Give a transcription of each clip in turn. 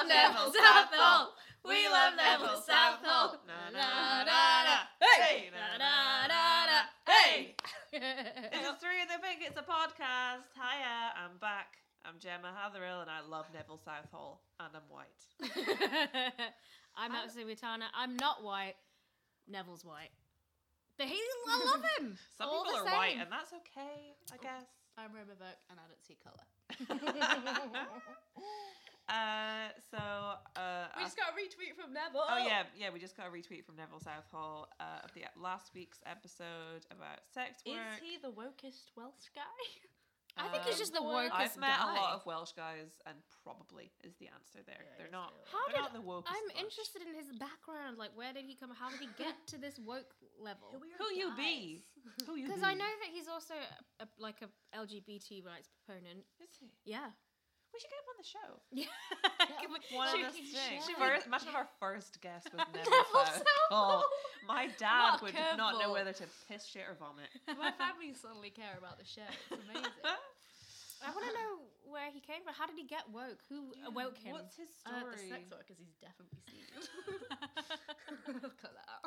love Neville Southall. We love Neville Southall. Na na na na. Hey, na na na na. Hey. This is Three in the Pink. It's a podcast. Hiya, I'm back. I'm Gemma Hatherill, and I love Neville Southall, and I'm white. I'm absolutely Tana. I'm not white. Neville's white. But I love him. Some All people the are same. white, and that's okay, I guess. I'm Roma Burke, and I don't see colour. We just got a retweet from Neville. Oh yeah, we just got a retweet from Neville Southall of the last week's episode about sex work. Is he the wokest Welsh guy? I think he's just the wokest I've met guy. a lot of Welsh guys, and probably is the answer there. Yeah, they're not. How they're did- not the wokest. I'm bunch. interested in his background. Like, where did he come? How did he get to this woke level? Who you be? Who you Because be? I know that he's also a LGBT rights proponent. Is he? Yeah. We should get him on the show. Yeah. One of Should- the things. should- Imagine if our first guest was Neville Southall. My dad What a would not know curveball. whether to piss, shit, or vomit. My family suddenly care about the show. It's amazing. I want to know where he came from. How did he get woke? Who awoke him? What's his The story? sex workers he's definitely seen. Cut that out.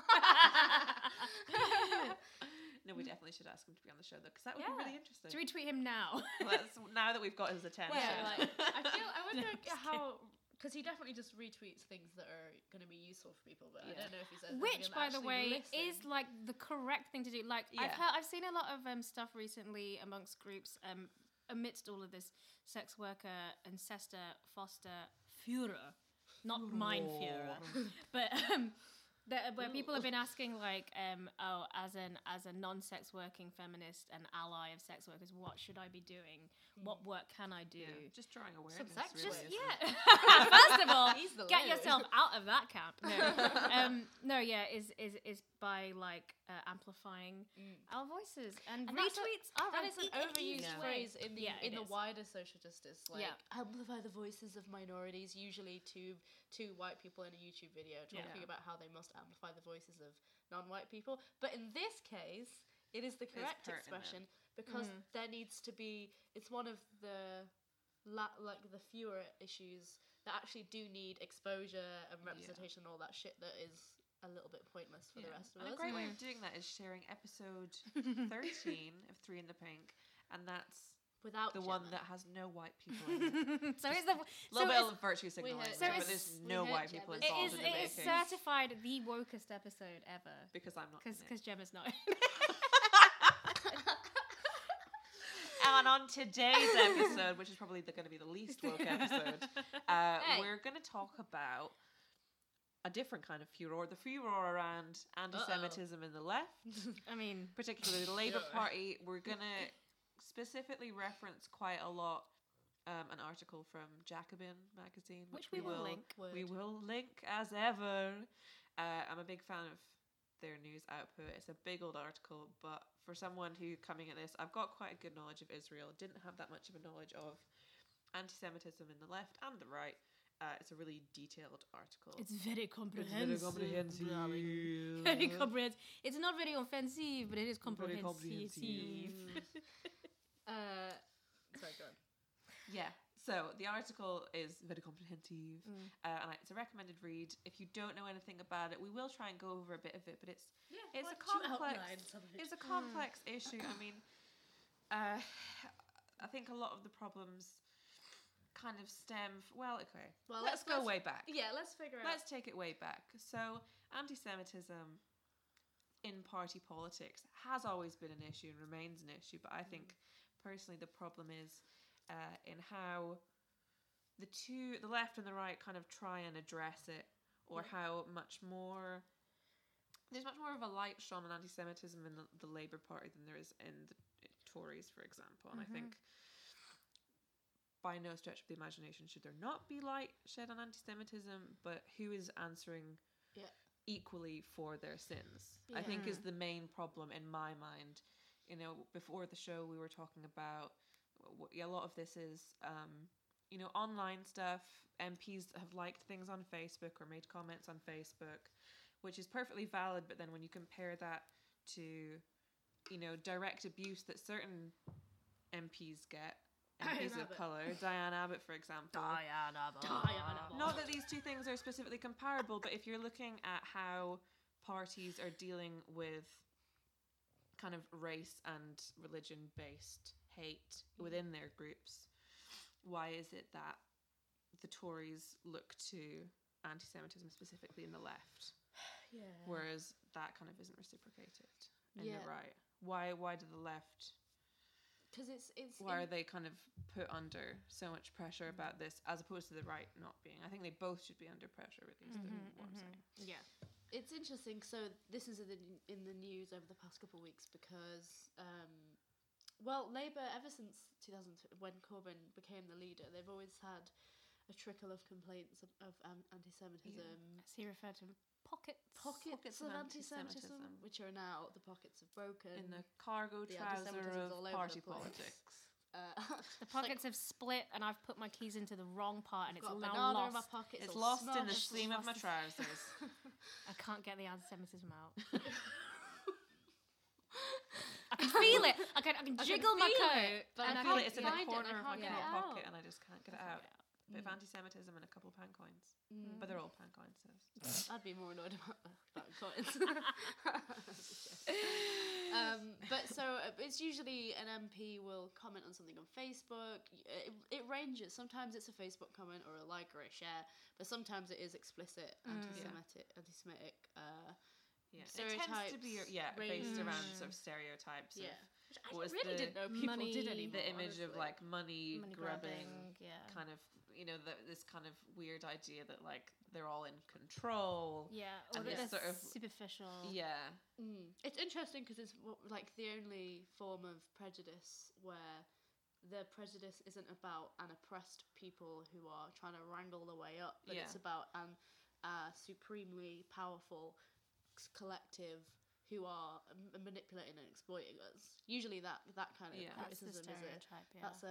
No, we definitely should ask him to be on the show though, because that would be really interesting. To retweet him now. Now that we've got his attention. Well, I wonder No, just how, because he definitely just retweets things that are going to be useful for people, but I don't know if he says Which, by the way, is like the correct thing to do. Like, Yeah. I've seen a lot of stuff recently amongst groups amidst all of this sex worker, ancestor, foster, Führer, not mein Führer, but where people have been asking like, as a non-sex working feminist and ally of sex workers, what should I be doing? What work can I do? Yeah, just drawing awareness. Some sex really, work. isn't Yeah. it? First of all, He's the get Lord. yourself out of that camp. No, is by like amplifying our voices and that's retweets. Are That is an easy overused way. phrase in the Yeah, it is. wider social justice. Like, Yeah. amplify the voices of minorities, usually two white people in a YouTube video talking about how they must amplify the voices of non-white people. But in this case, it is the correct pertinent. expression because there needs to be. It's one of the the fewer issues that actually do need exposure and representation and all that shit that is a little bit pointless for the rest of And us. a great way of doing that is sharing episode 13 of Three in the Pink, and that's Without the one Gemma. that has no white people in it. So it's the A little bit of virtue signaling, heard- so but it's- there's we no heard white Gemma's people it involved is in the it is making. certified the wokest episode ever Because I'm not in it. because Gemma's not. And on today's episode, which is probably going to be the least woke episode, we're going to talk about a different kind of furor. The furor around anti-Semitism in the left, I mean, particularly the Labour Party. We're going to specifically reference quite a lot an article from Jacobin magazine, which we will link. We will link as ever. I'm a big fan of their news output. It's a big old article, but for someone who coming at this, I've got quite a good knowledge of Israel. Didn't have that much of a knowledge of anti-Semitism in the left and the right. It's a really detailed article. it's very comprehensive. comprehensive. Very comprehensive. It's not very offensive, but it is Very comprehensive. Sorry, go on. Yeah. So the article is very comprehensive, and it's a recommended read. If you don't know anything about it, we will try and go over a bit of it, but it's a complex issue. I mean, I think a lot of the problems kind of stem. Let's go way back. Yeah, let's figure out. Let's take it way back. So anti-Semitism in party politics has always been an issue and remains an issue, but I think personally the problem is in how the left and the right kind of try and address it, or how there's much more of a light shone on anti-Semitism in the Labour Party than there is in the Tories, for example. And I think by no stretch of the imagination should there not be light shed on anti-Semitism, but who is answering equally for their sins, I think is the main problem in my mind. You know, before the show we were talking about a lot of this is online stuff. MPs have liked things on Facebook or made comments on Facebook, which is perfectly valid, but then when you compare that to direct abuse that certain MPs get, MPs of colour, Diane Abbott for example, not that these two things are specifically comparable, but if you're looking at how parties are dealing with kind of race and religion based hate within their groups, why is it that the Tories look to anti-Semitism specifically in the left, whereas that kind of isn't reciprocated in the right? Why do the left? Because it's why are they kind of put under so much pressure about this, as opposed to the right not being? I think they both should be under pressure, at least. What I'm saying. Yeah. It's interesting. So this is in the news over the past couple of weeks because, Labour, ever since 2000, when Corbyn became the leader, they've always had a trickle of complaints of anti-Semitism. As he referred to pockets of anti-Semitism, which are now the pockets have broken. In the cargo trouser of party politics. The pockets have split, and I've put my keys into the wrong part, and it's got now banana lost. in my pocket. It's lost in the seam of my trousers. I can't get the anti-Semitism out. I can feel it. I can jiggle my coat, but I I feel can't it's in the find it, corner of my get coat it pocket, out. and I just can't get it out. Bit of anti-Semitism and a couple of pound coins, but they're all pound coins. So. I'd be more annoyed about coins. But so it's usually an MP will comment on something on Facebook. It ranges. Sometimes it's a Facebook comment or a like or a share, but sometimes it is explicit anti-Semitic. Yeah, Stereotypes. it tends to be based around sort of stereotypes. Yeah. Of, I really didn't know people did anymore. The image honestly. of like money grabbing, kind kind of, this kind of weird idea that like they're all in control. Yeah, or and that this they're sort of superficial. Yeah. It's interesting because it's like the only form of prejudice where the prejudice isn't about an oppressed people who are trying to wrangle their way up, but it's about an supremely powerful collective who are manipulating and exploiting us. Usually that kind of criticism that's the stereotype.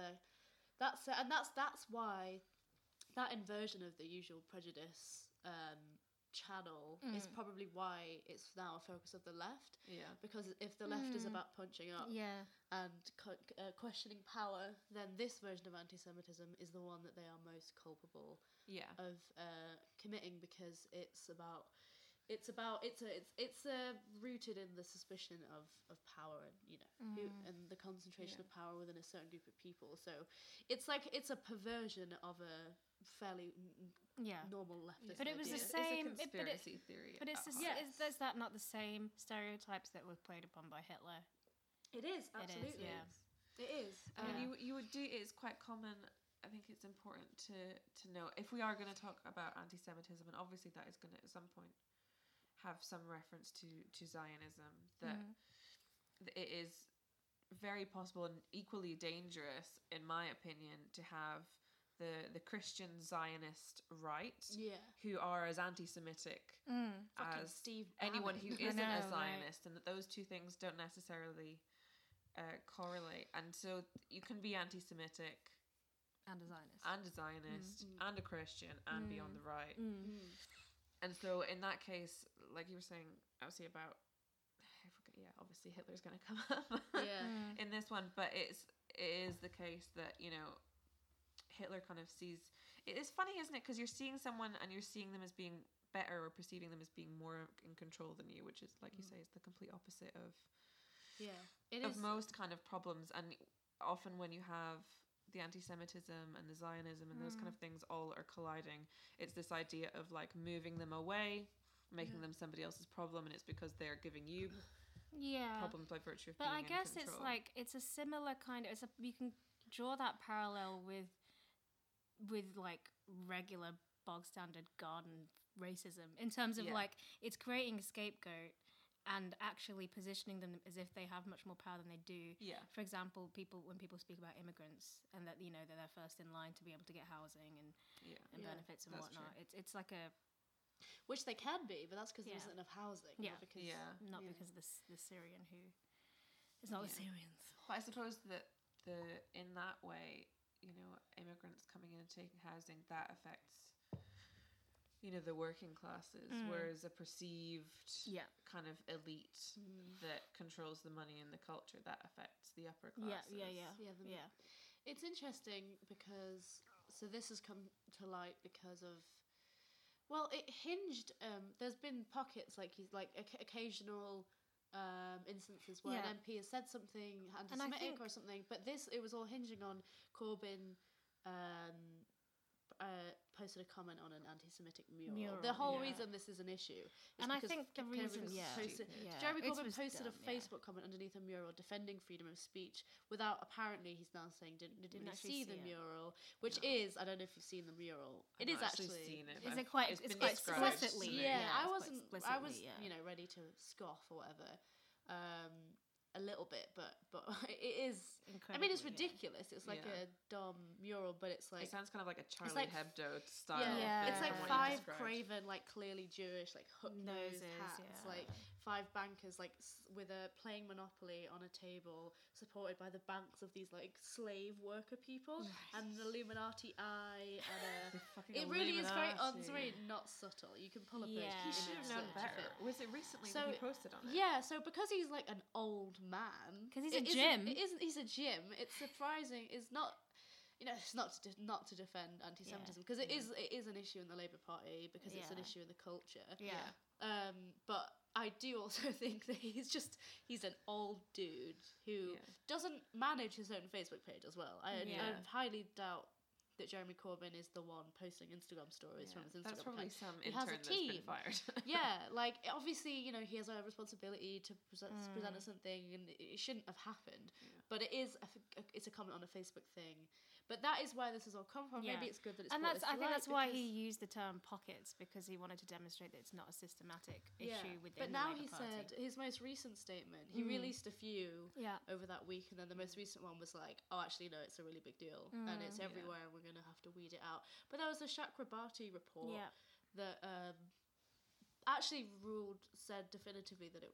That's why that inversion of the usual prejudice channel is probably why it's now a focus of the left. Yeah. Because if the left is about punching up and questioning power, then this version of anti-Semitism is the one that they are most culpable of committing, because it's rooted in the suspicion of power and and the concentration of power within a certain group of people. So it's like it's a perversion of a fairly normal leftist But it was idea. the same. It's a conspiracy theory. But it's is that not the same stereotypes that were played upon by Hitler? It is absolutely. It is. You would do. It's quite common. I think it's important to know, if we are going to talk about anti-Semitism, and obviously that is going to at some point have some reference to Zionism, that it is very possible and equally dangerous, in my opinion, to have the Christian Zionist right, who are as anti-Semitic as Steve anyone Bannon. who isn't a Right. Zionist, and that those two things don't necessarily correlate. And so you can be anti-Semitic And a Zionist. and a Zionist and a Christian and be on the right. And so in that case, like you were saying, obviously about, obviously Hitler's going to come up in this one, but it is the case that, Hitler kind of sees, it is funny, isn't it? Because you're seeing someone and you're seeing them as being better or perceiving them as being more in control than you, which is, like you say, is the complete opposite of most kind of problems. And often when you have the anti-Semitism and the Zionism and those kind of things all are colliding, it's this idea of like moving them away, making them somebody else's problem, and it's because they're giving you problems by virtue of But being I guess in control. it's like, it's a similar kind of, you can draw that parallel with like regular bog standard garden racism, in terms of like, it's creating a scapegoat and actually positioning them as if they have much more power than they do. For example, when people speak about immigrants and that they're their first in line to be able to get housing and benefits and whatnot. True. It's like a, which they can be, but that's because there isn't enough housing. Not because of the Syrian who, it's not the Syrians. But I suppose that in that way, immigrants coming in and taking housing, that affects the working classes, whereas a perceived kind of elite that controls the money and the culture, that affects the upper classes. It's interesting because, so this has come to light because of Well, it hinged. There's been pockets like he's like occasional instances where Yeah. an MP has said something I anti-Semitic think- or something, but it was all hinging on Corbyn. Posted a comment on an anti-Semitic mural. The whole yeah. reason this is an issue is And I because think the reason, Jeremy it Corbyn was posted dumb, a Facebook comment underneath a mural defending freedom of speech without, apparently he's now saying didn't really actually see see the it. mural, which is, I don't know if you've seen the mural. I've It is not actually seen it. Is but it quite? it's It's been quite described explicitly. to me. yeah, I it's wasn't. quite I was, explicitly, ready to scoff or whatever, a little bit, but it is. I mean, it's Incredibly, ridiculous. It's like Yeah. a dumb mural, but it's like It sounds kind of like a Charlie like Hebdo style. yeah, thing it's like from what you 5 described. craven, like clearly Jewish, like hook nose Noses, hats, yeah. like 5 bankers, like with a playing Monopoly on a table, supported by the banks of these like slave worker people, and an Illuminati eye, and The fucking it really is very. Illuminati. It's very not subtle. You can pull up Yeah. a He should have known image search of better. it. Was it recently So, that he posted on it? Yeah, so because he's like an old man, 'Cause he's it a isn't- Jim. It isn't. He's a Jim. It's surprising. It's not. It's not to defend anti-Semitism because it is an issue in the Labour Party because it's an Yeah. issue in the culture. Yeah. But I do also think that he's an old dude who doesn't manage his own Facebook page as well. I highly doubt that Jeremy Corbyn is the one posting Instagram stories from his Instagram That's probably account. some He has a intern that's been team. fired. Yeah, like obviously, he has a responsibility to present us something, and it shouldn't have happened. But it's a comment on a Facebook thing. But that is where this has all come from. Yeah. Maybe it's good that it's And brought I this to think light that's why because- he used the term pockets, because he wanted to demonstrate that it's not a systematic issue within But the now Labour he Party. said his most recent statement. He released a few Yeah. over that week, and then the most recent one was like, "Oh, actually, no, it's a really big deal, and it's everywhere, and we're gonna have to weed it out." But there was a Chakrabarti report Yeah. that actually said definitively that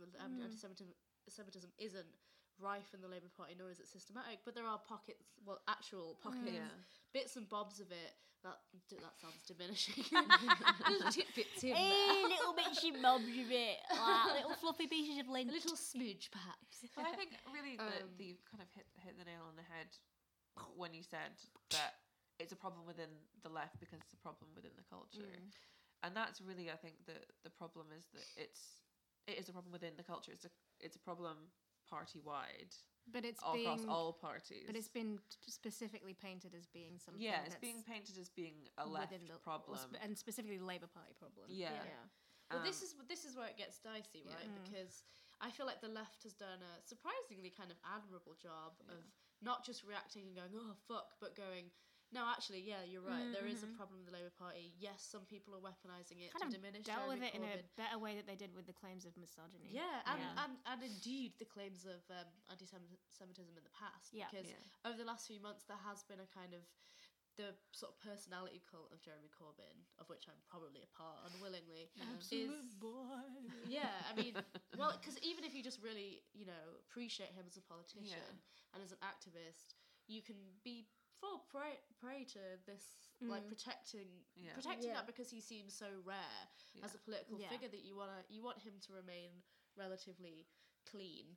anti-Semitism isn't rife in the Labour Party, nor is it systematic. But there are pockets, actual pockets, bits and bobs of it. That sounds diminishing. Little tidbits here and there. little bits and bobs of it, like little fluffy pieces of A lint. little smooge, perhaps. But I think really that you kind of hit the nail on the head when you said that it's a problem within the left because it's a problem within the culture. And that's really, I think, the problem is that it is a problem within the culture. It's a problem party-wide. But it's across all parties. But it's been specifically painted as being something. Yeah, it's that's being painted as being a left within the problem. and specifically the Labour Party problem. Yeah. Well, this is where it gets dicey, right? Because I feel like the left has done a surprisingly kind of admirable job of not just reacting and going, "Oh fuck," but going, "No, actually, yeah, you're right. There is a problem with the Labour Party. Yes, some people are weaponising it Kind to of diminish dealt with Jeremy it in a Corbyn." better way that they did with the claims of misogyny. Yeah, and indeed the claims of anti-Semitism in the past. Yeah. Because over the last few months there has been a kind of the sort of personality cult of Jeremy Corbyn, of which I'm probably a part, unwillingly. boy. Yeah, I mean, well, because even if you just really, appreciate him as a politician and as an activist, you can fall prey to this, like protecting that because he seems so rare as a political figure that you want him to remain relatively clean.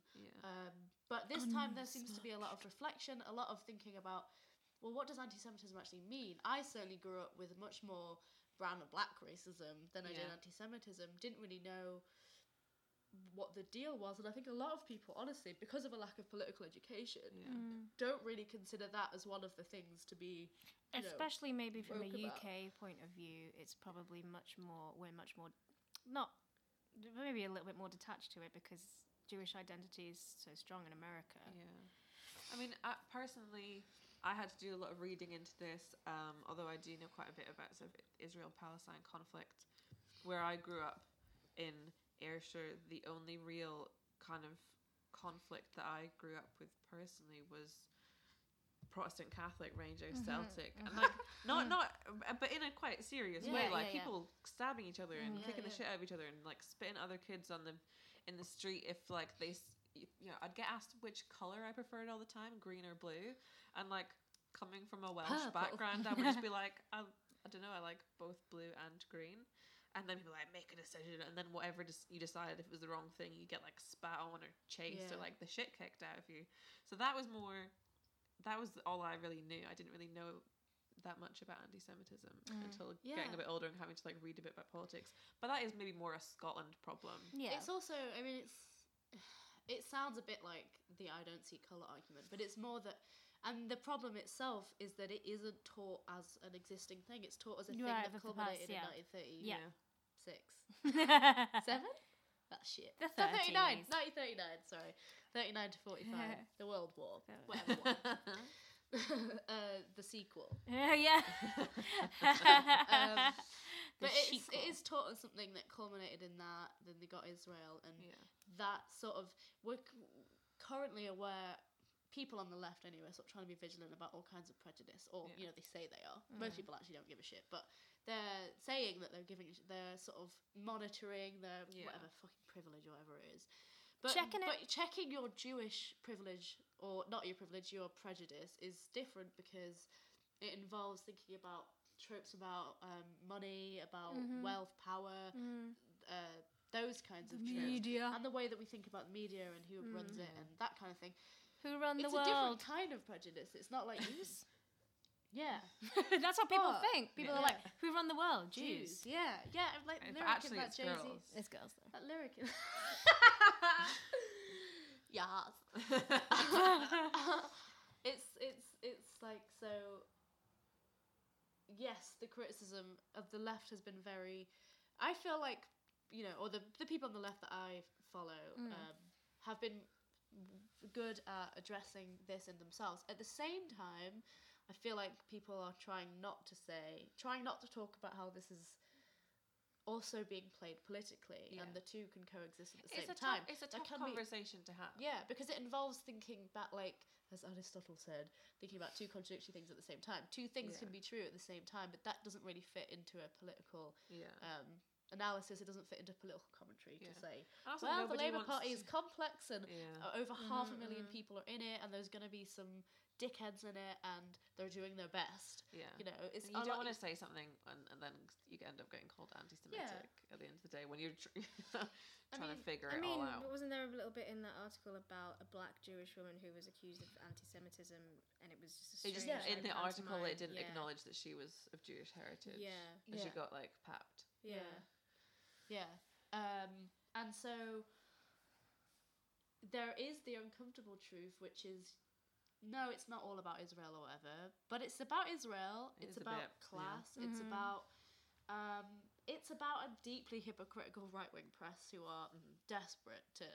But this time there seems to be a lot of reflection, a lot of thinking about, well, what does anti-Semitism actually mean? I certainly grew up with much more brown and black racism than I did anti-Semitism. Didn't really know what the deal was, and I think a lot of people, honestly, because of a lack of political education, don't really consider that as one of the things to be, especially maybe from a woke about. UK point of view. It's probably we're much more not maybe a little bit more detached to it because Jewish identity is so strong in America. I mean, personally, I had to do a lot of reading into this, although I do know quite a bit about sort of Israel-Palestine conflict. Where I grew up in Ayrshire, the only real kind of conflict that I grew up with personally was Protestant Catholic, Rangers Celtic, and like not but in a quite serious way, like people stabbing each other and kicking the shit out of each other and like spitting other kids in the street if like I'd get asked which color I preferred all the time, green or blue, and like coming from a Welsh background, I would just be like, I don't know, I like both blue and green. And then people like make a decision, and then whatever you decided, if it was the wrong thing, you get like spat on or chased or like the shit kicked out of you. So that was all I really knew. I didn't really know that much about anti-Semitism Mm. until Yeah. getting a bit older and having to like read a bit about politics. But that is maybe more a Scotland problem. Yeah. It's also, I mean, it sounds a bit like the I don't see colour argument, but it's more that, and the problem itself is that it isn't taught as an existing thing. It's taught as a thing Right, that with the culminated past, in 1936. Yeah. 7? That's shit. The 39. 30s. 1939, sorry. 39 to 45. The World War. Yeah. Whatever one. The sequel. Yeah. But The it sequel. is taught as something that culminated in that. Then they got Israel, and Yeah. that sort of we're currently aware. People on the left, anyway, sort of trying to be vigilant about all kinds of prejudice, or Yeah. they say they are. Most people actually don't give a shit, but they're saying that they're sort of monitoring their Yeah. whatever fucking privilege or whatever it is. But Checking it. but checking your Jewish privilege, or not your privilege, your prejudice, is different because it involves thinking about tropes about money, about wealth, power, those kinds of tropes, Media. and the way that we think about the media and who runs it and that kind of thing. Who run the It's a different world? kind of prejudice. It's not like yeah, That's what people But- think. People Yeah. are like, who run the world? Jews. Jews. Yeah, like But lyric actually in that it's Jay-Z. girls. It's girls though. That lyric. Yes. it's like, so yes, the criticism of the left has been very, I feel like, or the people on the left that I follow have been good at addressing this in themselves. At the same time, I feel like people are trying not to talk about how this is also being played politically, Yeah. and the two can coexist at the It's same a time. It's a There tough can be- conversation to have. Yeah, because it involves thinking back, like, as Aristotle said, thinking about two contradictory things at the same time. Two things Yeah. can be true at the same time, but that doesn't really fit into a political Yeah. analysis. It doesn't fit into political commentary Yeah. to say, And also well, the nobody Labour wants Party to- is complex and Yeah. over 500,000 people are in it, and there's going to be some dickheads in it, and they're doing their best. Yeah. It's And you don't want to say something and then you end up getting called anti-Semitic at the end of the day when you're trying to figure it all out. But wasn't there a little bit in that article about a black Jewish woman who was accused of anti-Semitism, and it was just a It just, strange, in like, the article, pantomime. it didn't Yeah. acknowledge that she was of Jewish heritage. Yeah. And she Yeah. got like papped. Yeah. And so there is the uncomfortable truth, which is, no, it's not all about Israel or whatever, but it's about Israel. It It's is a about bit, yeah. class. It's about a deeply hypocritical right-wing press who are desperate to,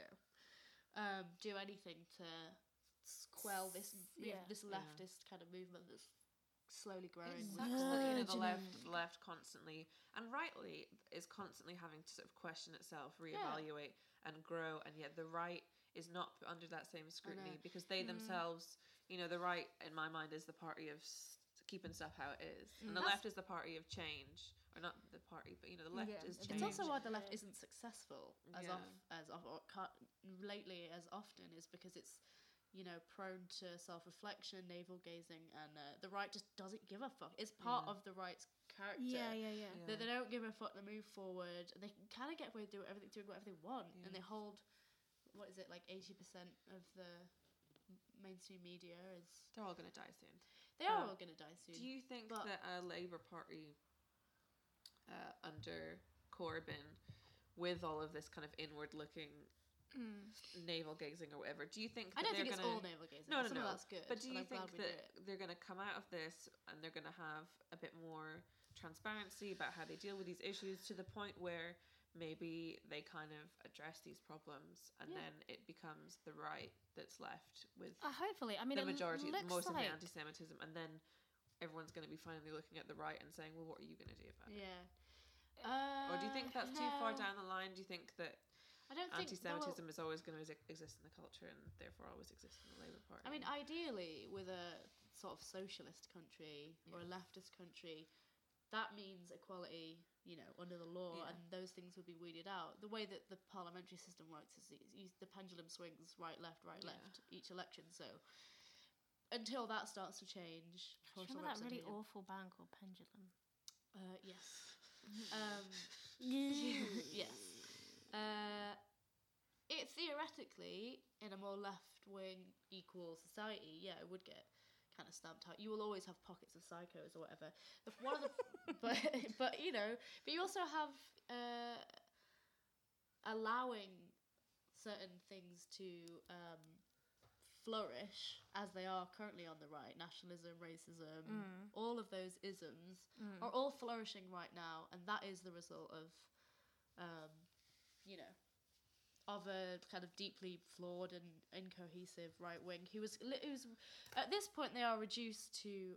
do anything to quell this this leftist kind of movement that's slowly growing. It with sucks that the Burgeoning. left constantly and rightly is constantly having to sort of question itself, reevaluate, and grow, and yet the right is not put under that same scrutiny because they themselves, the right in my mind is the party of keeping stuff how it is, and the left is the party of change, or not the party, but the left Yeah, is it's change. It's also why the left isn't successful Yeah. lately as often is because it's prone to self-reflection, navel-gazing, and the right just doesn't give a fuck. It's part of the right's character. Yeah. That they don't give a fuck. They move forward, and they can kind of get away with doing whatever they want, Yeah. and they hold, what is it, like 80% of the mainstream media is. They're all going to die soon. They are all gonna die soon. Do you think But- that a Labour Party under Corbyn, with all of this kind of inward-looking navel-gazing or whatever, do you think that I don't they're think it's gonna... all navel-gazing. No, Some of no. that's good. But do and you I'm glad think we did that they're going to come out of this and they're going to have a bit more transparency about how they deal with these issues to the point where maybe they kind of address these problems and Yeah. then it becomes the right that's left with Hopefully, I mean, the majority, it looks most of the like anti-Semitism, and then everyone's going to be finally looking at the right and saying, well, what are you going to do about it? Yeah. Or do you think that's too far no. down the line? Do you think that I don't think anti-Semitism is always going to exist in the culture and therefore always exist in the Labour Party? I mean, ideally, with a sort of socialist country or a leftist country, that means equality, under the law, Yeah. and those things would be weeded out. The way that the parliamentary system works is the pendulum swings right, left, each election. So until that starts to change, proportional remember that really representation- awful band called Pendulum. Yes. Yes. It theoretically, in a more left-wing equal society, it would get kind of stamped out. You will always have pockets of psychos or whatever. One of the, but you know, but you also have allowing certain things to flourish as they are currently on the right. Nationalism, racism, all of those isms are all flourishing right now, and that is the result of, you know, of a kind of deeply flawed and incohesive right wing who's at this point they are reduced to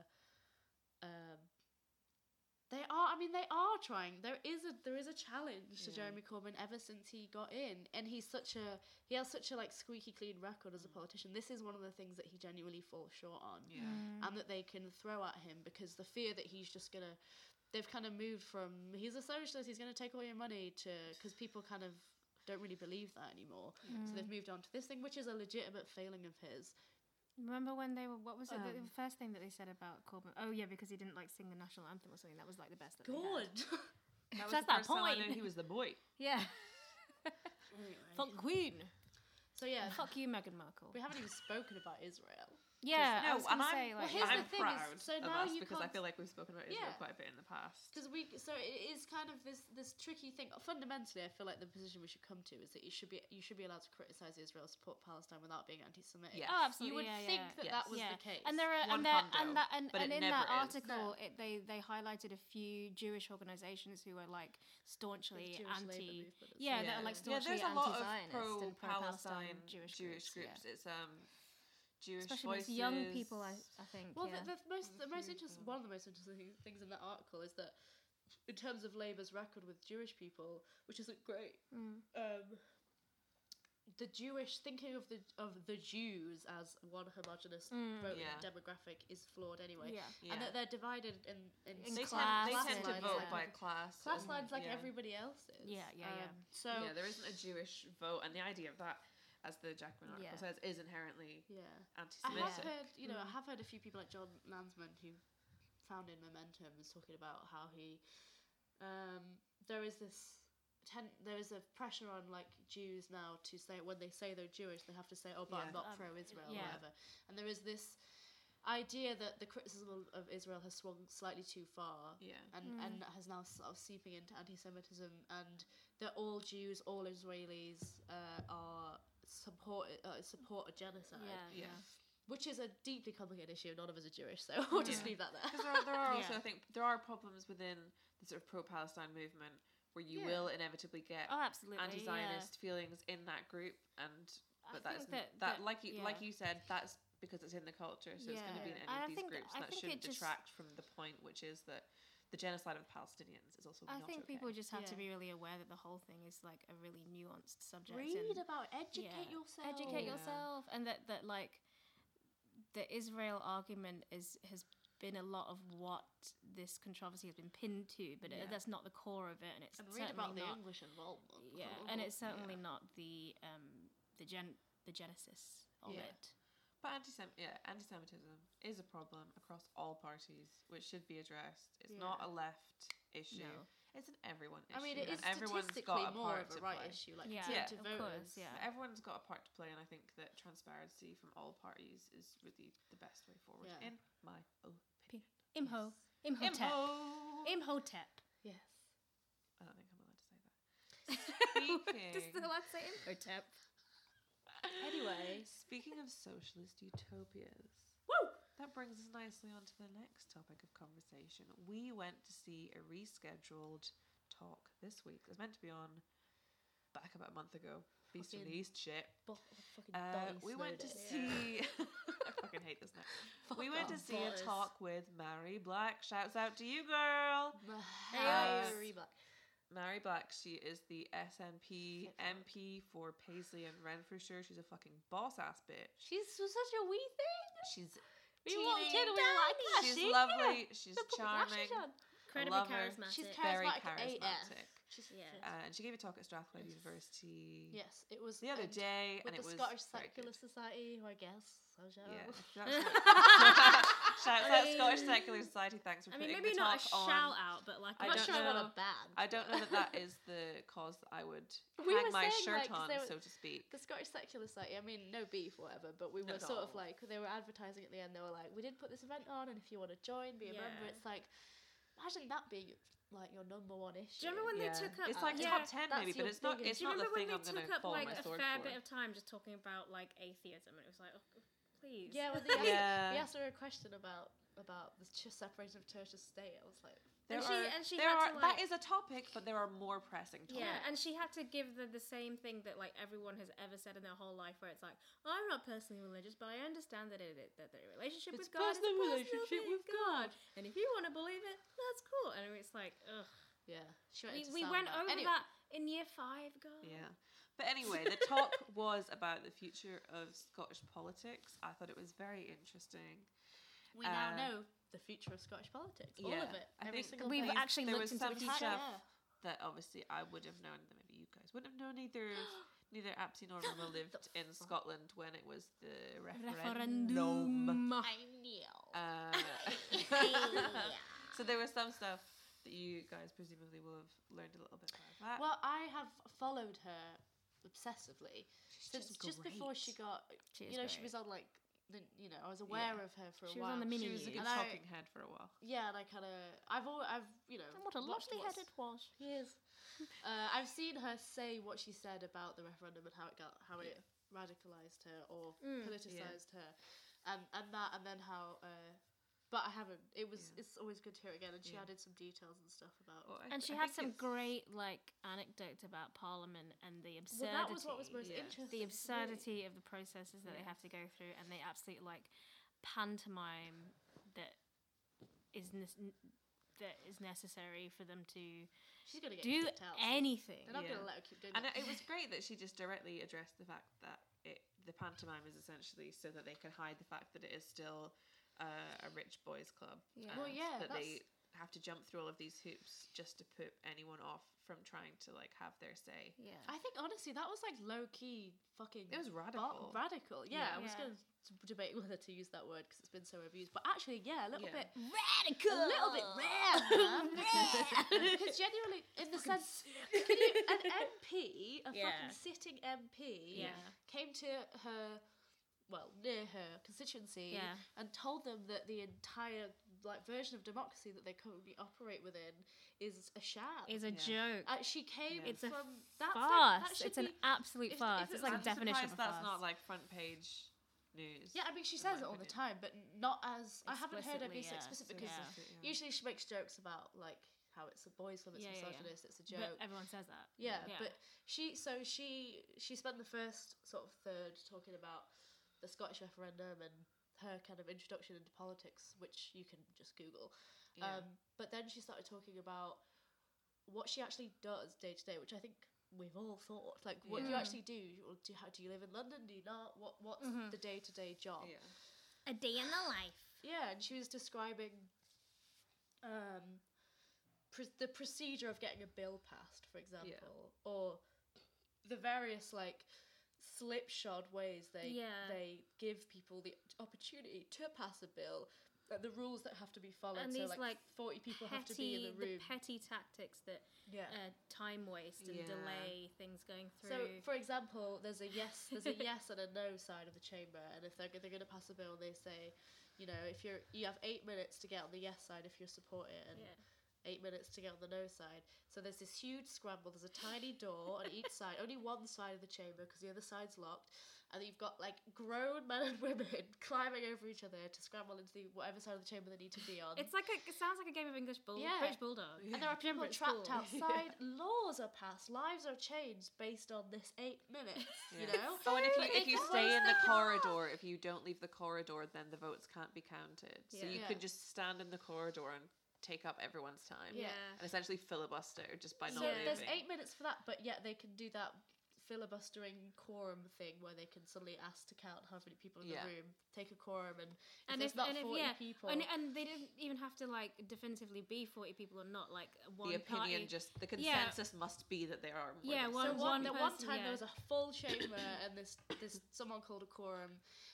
they are trying. There is a challenge to Jeremy Corbyn ever since he got in, and he has such a like squeaky clean record as a politician. This is one of the things that he genuinely falls short on, and that they can throw at him, because the fear that he's just gonna. They've kind of moved from he's a socialist, he's gonna take all your money, to because people kind of don't really believe that anymore. So they've moved on to this thing, which is a legitimate failing of his. Remember when they were, what was it, the first thing that they said about Corbyn? Oh yeah, because he didn't like sing the national anthem or something. That was like the best that they had. That was That's the that first time I point. knew he was the boy. Yeah. Fuck Queen. So yeah, Fuck you, Meghan Markle. we haven't even spoken about Israel. Yeah, I No, was and gonna I'm, say Well, like. here's I'm the thing proud is, so of now us you because I can't- feel like we've spoken about Israel Yeah. quite a bit in the past. Because so it is kind of this tricky thing. Fundamentally, I feel like the position we should come to is that you should be allowed to criticize Israel, support Palestine without being anti-Semitic. Yeah. Oh, absolutely. You would yeah, think yeah. that Yes. that was Yeah. the case. And there are One and hundo, and but it in never that is. article, they highlighted a few Jewish organizations who were like staunchly The Jewish Labour anti. movement as Yeah, well. that are like Yeah, staunchly there's a lot of anti-Zionist and pro-Palestine Jewish groups. groups. It's Jewish Especially voices. amongst young people, I think. Well, yeah. the most interesting one of the most interesting things in that article is that in terms of Labour's record with Jewish people, which isn't great, the Jewish thinking of the Jews as one homogenous Yeah. demographic is flawed anyway, Yeah. Yeah. and that they're divided in They class tend to lines, vote yeah. by class. class and- lines like yeah. everybody else is. Yeah. So Yeah, there isn't a Jewish vote, and the idea of that, as the Jackman article Yeah. says, is inherently yeah. I anti-Semitic. have heard, I have heard a few people like John Lansman who founded Momentum is talking about how he, there is a pressure on like Jews now to say when they say they're Jewish, they have to say, oh, but I'm Yeah. not pro-Israel or yeah. whatever. And there is this idea that the criticism of Israel has swung slightly too far. Yeah. And has now sort of seeping into anti-Semitism, and that all Jews, all Israelis are support a genocide. Yeah. Which is a deeply complicated issue. None of us are Jewish, so we'll just leave that there. Because there are also, Yeah. I think, there are problems within the sort of pro-Palestine movement where you will inevitably get Oh, absolutely. anti-Zionist feelings in that group, but I that think isn't that like yeah. you said, that's because it's in the culture, so it's going to be in any And I of these think groups. I And that think shouldn't it just- detract from the point, which is that the genocide of the Palestinians is also I not think okay. people just have to Yeah. be really aware that the whole thing is like a really nuanced subject. Read and, about educate yeah, yourself. Educate Yeah. yourself, and that like the Israel argument has been a lot of what this controversy has been pinned to, but Yeah. that's not the core of it, and it's And read certainly about the not. English involvement. Yeah, and it's certainly not the genesis of Yeah. it. But anti-Semitism is a problem across all parties, which should be addressed. It's not a left issue. No. It's an everyone issue. I mean, it is and everyone's statistically got a more part of a to right play. issue. Like Yeah, to of voters. course, yeah. Everyone's got a part to play, and I think that transparency from all parties is really the best way forward, Yeah. in my opinion. Imhotep. Imhotep. Yes. I don't think I'm allowed to say that. Just allowed to say Imhotep. Anyway. Speaking of socialist utopias, that brings us nicely on to the next topic of conversation. We went to see a rescheduled talk this week. It was meant to be on back about a month ago. Beast Fucking released shit. Fucking Dottie We went to Snowden. see. I fucking hate this now. We went to off, see a Boris. talk with Mary Black. Shouts out to you, girl. Harry Black. Mary Black. She is the SNP MP for Paisley and Renfrewshire. She's a fucking boss ass bitch. She's such a wee thing. She's We walked in and we were teeny like, "Ah, she's see, lovely. yeah. She's Put the charming. glasses on." Incredibly love her. charismatic. She's Very charismatic AF. charismatic. She's Yeah. fit. And she gave a talk at Strathclyde University Yes, it was the other and day, with and the it was Scottish very Secular good. Society, who I guess. Yeah, Shouts out Scottish Secular Society. Thanks for I mean, putting maybe the not a talk on. shout out, but like I I'm not don't sure I want know. a ban. I don't know that is the cause that I would We hang were my saying, shirt like, 'cause on, they were- so to speak. The Scottish Secular Society, I mean, no beef or whatever, but we were Not at sort of all. like, they were advertising at the end, they were like, we did put this event on, and if you want to join, be a member. Yeah. It's like, imagine that being like your number one issue. Do you remember when they took up? It's like yeah, top 10 that's maybe, but your it's not. biggest- It's Do you not the remember thing when I'm they going took to up fall like on my a sword fair for. bit of time just talking about like atheism, and it was like, oh, please. Yeah, when they asked, Yeah. we asked her a question about the separation of church and state. I was like, And she there had are, to, that like- is a topic, but there are more pressing topics. Yeah, and she had to give the same thing that like everyone has ever said in their whole life, where it's like, I'm not personally religious, but I understand that that the relationship It's with God is a personal personal relationship thing with God. and if you want to believe it, that's cool. And it's like, ugh. yeah, she went into We sound went bite. over Anyway, that in year 5, girl. Yeah. But anyway, the talk was about the future of Scottish politics. I thought it was very interesting. we now Uh, know the future of Scottish politics. All yeah, of it. I Every think single We've thing. actually there looked was into some the Entire- future. stuff that obviously I would have known that maybe you guys wouldn't have known either. Neither Apsy nor Roma lived in Scotland when it was the referendum. Referendum. I know. So there was some stuff that you guys presumably will have learned a little bit about that. Well, I have followed her obsessively since just great. before she got. She is You know, she great. was on like. I was aware Yeah. of her for a She was while. on the mini She was a you. good And I- talking head for a while. Yeah, and I kind of. I've And what a watched lovely what's- head it was. He is. I've seen her say what she said about the referendum and how it radicalized her or politicized her, and then how. But I haven't. It's always good to hear it again, and she Yeah. added some details and stuff about. Well, And she I had think some it's- great like anecdotes about Parliament and the absurdity. Well, that was what was most yeah. interesting. the to me. absurdity of the processes that they Yeah. have to go through, and they absolutely like pantomime that is necessary for them to She's gonna get do kicked out. anything. They're not Yeah. gonna let her keep doing And that. it was great that she just directly addressed the fact that the pantomime is essentially so that they can hide the fact that it is still a rich boys' club. Yeah. and Well, yeah, that that's- they have to jump through all of these hoops just to put anyone off from trying to like have their say. Yeah. I think honestly that was like low key fucking. It was radical. Radical. Yeah, Yeah. I was Yeah. going to debate whether to use that word because it's been so abused, but actually, yeah, a little Yeah. bit. Radical. A little bit rare, because genuinely, in the sense, an MP, a Yeah. fucking sitting MP, Yeah. came to her, near her constituency, Yeah. and told them that the entire like version of democracy that they currently operate within is a sham. Is a Yeah. joke. She came Yeah. It's a from that's farce. that should It's an be- absolute if farce. it It's like a I'm definition of surprised a that's farce. not like front page news. Yeah, I mean, she in says my it all the opinion. time, but not as I haven't heard her be so Explicitly, explicit yes, because yeah. usually she makes jokes about like how it's a boys' club, it's Yeah, yeah, yeah. misogynist, it's a But joke. everyone says that. Yeah, but she spent the first sort of third talking about the Scottish referendum and her kind of introduction into politics, which you can just Google. Yeah. But then she started talking about what she actually does day to day, which I think we've all thought. Like, what do you Yeah. actually do? Or do you live in London? Do you not? What's the day to day job? Yeah. A day in the life. Yeah, and she was describing the procedure of getting a bill passed, for example, or the various like slipshod ways they give people the opportunity to pass a bill, and the rules that have to be followed. And so these, like like, 40 people have to be in the room. petty tactics that Yeah. time waste and Yeah. delay things going through. So, for example, there's a yes and a no side of the chamber, and if they're going to pass a bill, they say, if you have 8 minutes to get on the yes side if you support it, and 8 minutes to get on the no side. So there's this huge scramble. There's a tiny door on each side, only one side of the chamber because the other side's locked. And you've got like grown men and women climbing over each other to scramble into whatever side of the chamber they need to be on. it sounds like a game of British Bulldog. And there are people Remember, it's trapped cool. outside. Laws are passed. Lives are changed based on this 8 minutes. You Yeah. know. Oh, and if you It's stay in the bizarre. corridor, if you don't leave the corridor, then the votes can't be counted. So you Yeah. could just stand in the corridor and take up everyone's time. Yeah. And essentially filibuster just by So not moving. there's 8 minutes for that, but yet they can do that filibustering quorum thing where they can suddenly ask to count how many people in Yeah. the room, take a quorum, and if And there's if not and 40 if, people. and they didn't even have to like definitively be 40 people or not. Like one The opinion party. the consensus must be that there are more Yeah, than one- So six. one person, time yeah. there was a full chamber and this someone called a quorum,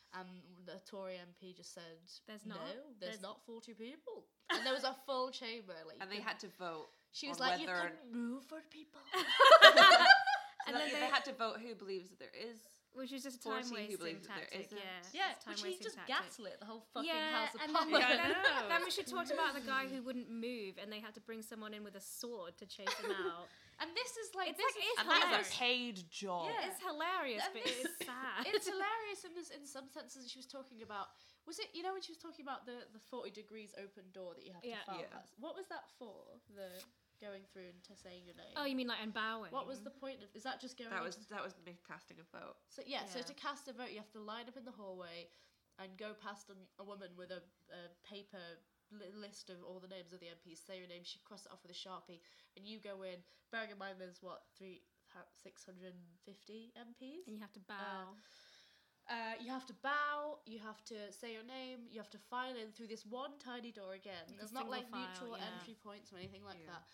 And the Tory MP just said, There's no, not. there's not 40 people. And there was a full chamber. Like, And they had to vote. she was on like, you whether- couldn't move for people. So And then they had to vote who believes that there is. Which was just a 40 time who wasting believes that there tactic. isn't. Yeah, it's a but she time-wasting just tactic. gaslit the whole fucking Yeah, House of and then, Parliament. I know. then she talked about the guy who wouldn't move, and they had to bring someone in with a sword to chase him out. And this is like, It's like- it's And that's hilarious. a paid job. Yeah. It's hilarious, And but this- it's sad. it's hilarious in some senses. She was talking about, was it, you know, when she was talking about the 40 degrees open door that you have to Yeah. file Yeah. past? What was that for? The going through and saying your name. Oh, you mean like unbowing? What was the point of? Is that just going? That was into- me casting a vote. So yeah, so Yeah. to cast a vote, you have to line up in the hallway and go past a woman with a paper list of all the names of the MPs. Say your name. She cross it off with a Sharpie, and you go in. Bearing in mind, there's what 650 MPs. And you have to bow. You have to bow, you have to say your name, you have to file in through this one tiny door again. Like a There's not like single file, mutual yeah. entry points or anything like Yeah. that.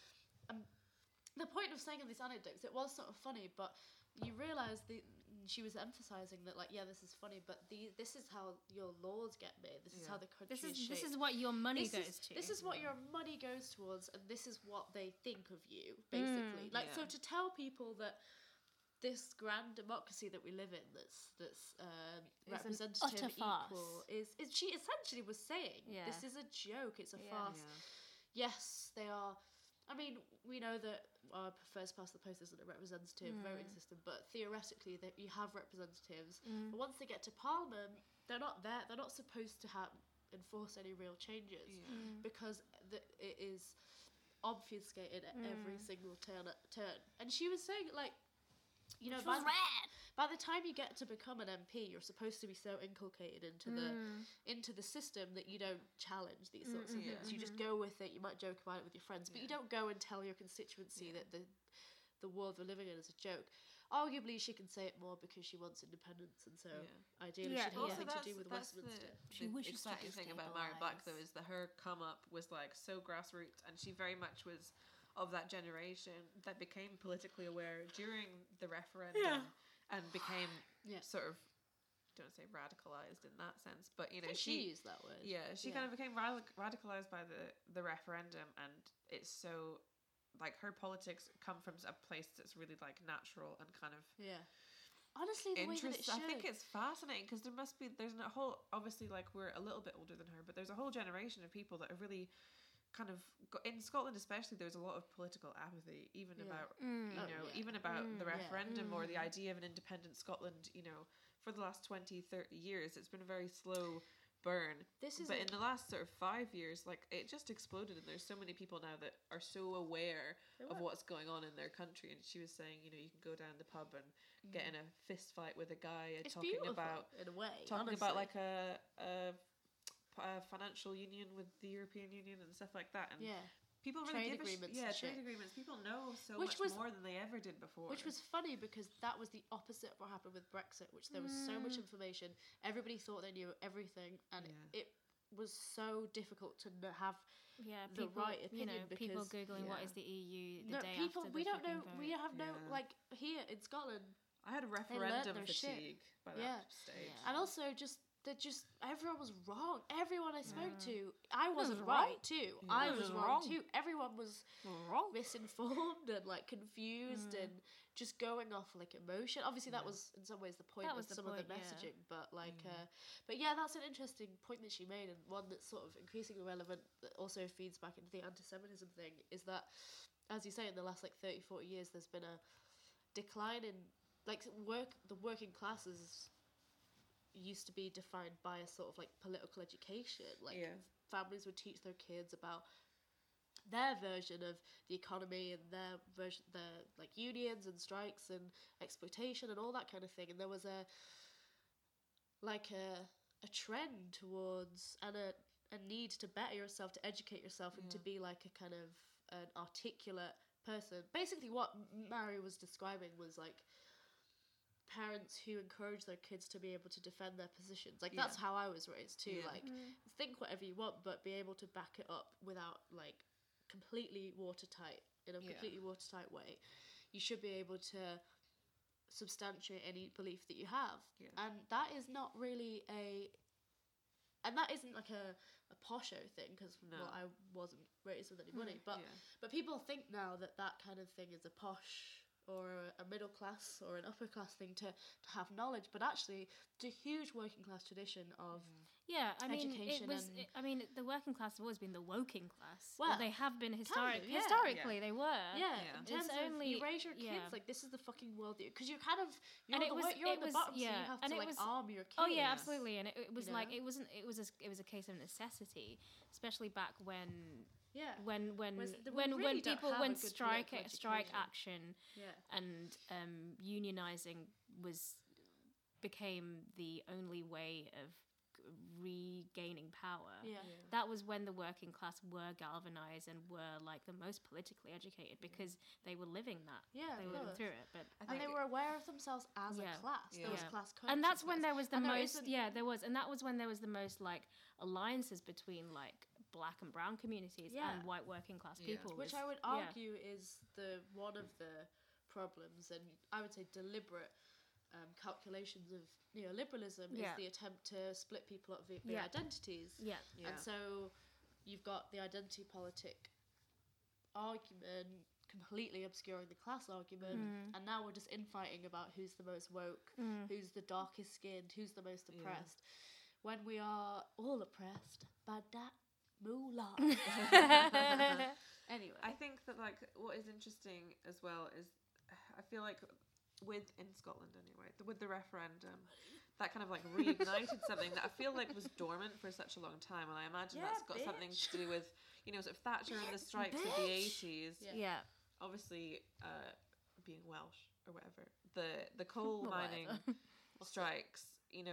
The point of saying all these anecdotes, it was sort of funny, but you realise she was emphasising that, like, yeah, this is funny, but this is how your laws get made. This is Yeah. how the country this is shaped. is what your money This goes to. This is what your money goes towards, and this is what they think of you, basically. Like, Yeah. so to tell people that this grand democracy that we live in, that's an representative, utter farce. equal, is she essentially was saying, Yeah. this is a joke, it's a Yeah. farce. Yeah. Yes, they are. I mean, we know that our first past the post isn't a representative voting system, but theoretically, that you have representatives. But once they get to Parliament, they're not there. They're not supposed to enforce any real changes because it is obfuscated at every single turn. And she was saying, like, you know, by the time you get to become an MP, you're supposed to be so inculcated into the system that you don't challenge these sorts of things. You just go with it. You might joke about it with your friends, but you don't go and tell your constituency that the world we're living in is a joke. Arguably, she can say it more because she wants independence, and so ideally, Yeah, she'd have yeah. nothing to do with that's Westminster. She the wishes to exciting thing about Mary Black, though, destabilise. is that her come up was like so grassroots, and she very much was of that generation that became politically aware during the referendum and became Yeah. sort of, don't say radicalized in that sense, but you I know, think she used that word. yeah, she kind of became radicalized by the referendum, and it's so like her politics come from a place that's really like natural and kind of Yeah. Honestly, the way that it interesting. should. I think it's fascinating because there's a whole, obviously, like, we're a little bit older than her, but there's a whole generation of people that have really kind of in Scotland especially, there's a lot of political apathy even Yeah. about Oh, yeah. even about the yeah. referendum or the idea of an independent Scotland. You know, for the last 20-30 years it's been a very slow burn, This is but in the last sort of 5 years, like, it just exploded, and there's so many people now that are so aware of what's going on in their country. And she was saying, you know, you can go down the pub and get in a fist fight with a guy and it's talking beautiful about in a way. talking about honestly. like a financial union with the European Union and stuff like that. And yeah. people really Trade give agreements yeah, and trade shit. agreements. People know so Which much was- more than they ever did before. Which was funny because that was the opposite of what happened with Brexit, which there was so much information. Everybody thought they knew everything, and Yeah. it was so difficult to have Yeah, the people, right you know, opinion people because- googling what yeah. is the EU the no day people. after We the don't know. freaking We vote. have no Yeah. like here in Scotland, I had a learnt referendum their shit. fatigue by that Yeah. stage. Yeah. and also just everyone was wrong. Everyone I spoke Yeah. to, I wasn't was right wrong. too. Yeah. I It was was wrong wrong. too. Everyone was Wrong. misinformed and like confused and just going off like emotion. Obviously, that Yeah. was in some ways the point That of was the some of the point, yeah. messaging, but like, but yeah, that's an interesting point that she made, and one that's sort of increasingly relevant that also feeds back into the anti-Semitism thing is that, as you say, in the last like 30-40 years, there's been a decline in like the working classes used to be defined by a sort of like political education, like Yeah. families would teach their kids about their version of the economy and their version, the like unions and strikes and exploitation and all that kind of thing. And there was a trend towards and a need to better yourself, to educate yourself, and to be like a kind of an articulate person. Basically, what Mary was describing was like parents who encourage their kids to be able to defend their positions. Like, that's Yeah. how I was raised too. Yeah. Like, think whatever you want, but be able to back it up without like completely watertight, in a Yeah. completely watertight way. You should be able to substantiate any belief that you have. Yeah. And that is not really and that isn't like a posho thing, because No. well, I wasn't raised with any money, Yeah. but people think now that that kind of thing is a posh or a middle class or an upper class thing to have knowledge, but actually it's a huge working class tradition of Yeah, I mean, education it was. and- I mean, the working class have always been the woking class. Well, they have been yeah. historically. They were. yeah, Yeah. in terms It's of only- you raise your kids yeah. like this is the fucking world because you're kind of you're And on it the was- you're it on the was- bottom, so yeah, you have and to it like was- arm your kids. Oh yeah, Yes. absolutely. And it was You like know? it was a case of necessity, especially back when Yeah, when we really when don't people have when a good strike political strike education. action yeah, and unionizing became the only way of regaining power. yeah. That was when the working class were galvanized and were like the most politically educated, because they were living that. Yeah, They of were living course. through it. But I And they think- were aware of themselves as Yeah. a class. Yeah. There was Yeah. class and that's when consciousness. there was the And there most isn't- there was, and that was when there was the most like alliances between like black and brown communities Yeah. and white working class Yeah. people, which was- I would yeah. argue is the one of the problems, and I would say deliberate calculations of neoliberalism Yeah. is the attempt to split people up via Yeah. identities. Yeah. Yeah. And so you've got the identity politic argument completely obscuring the class argument, Mm. and now we're just infighting about who's the most woke, Mm. who's the darkest skinned, who's the most Yeah. oppressed, when we are all oppressed by that moolah. Anyway, I think that like what is interesting as well is I feel like in Scotland anyway with the referendum, that kind of like reignited something that I feel like was dormant for such a long time, and I imagine Yeah, that's got something bitch. to do with sort of Thatcher and the strikes of the Bitch. 80s. Yeah. Yeah. Obviously, being Welsh or whatever, the coal mining strikes,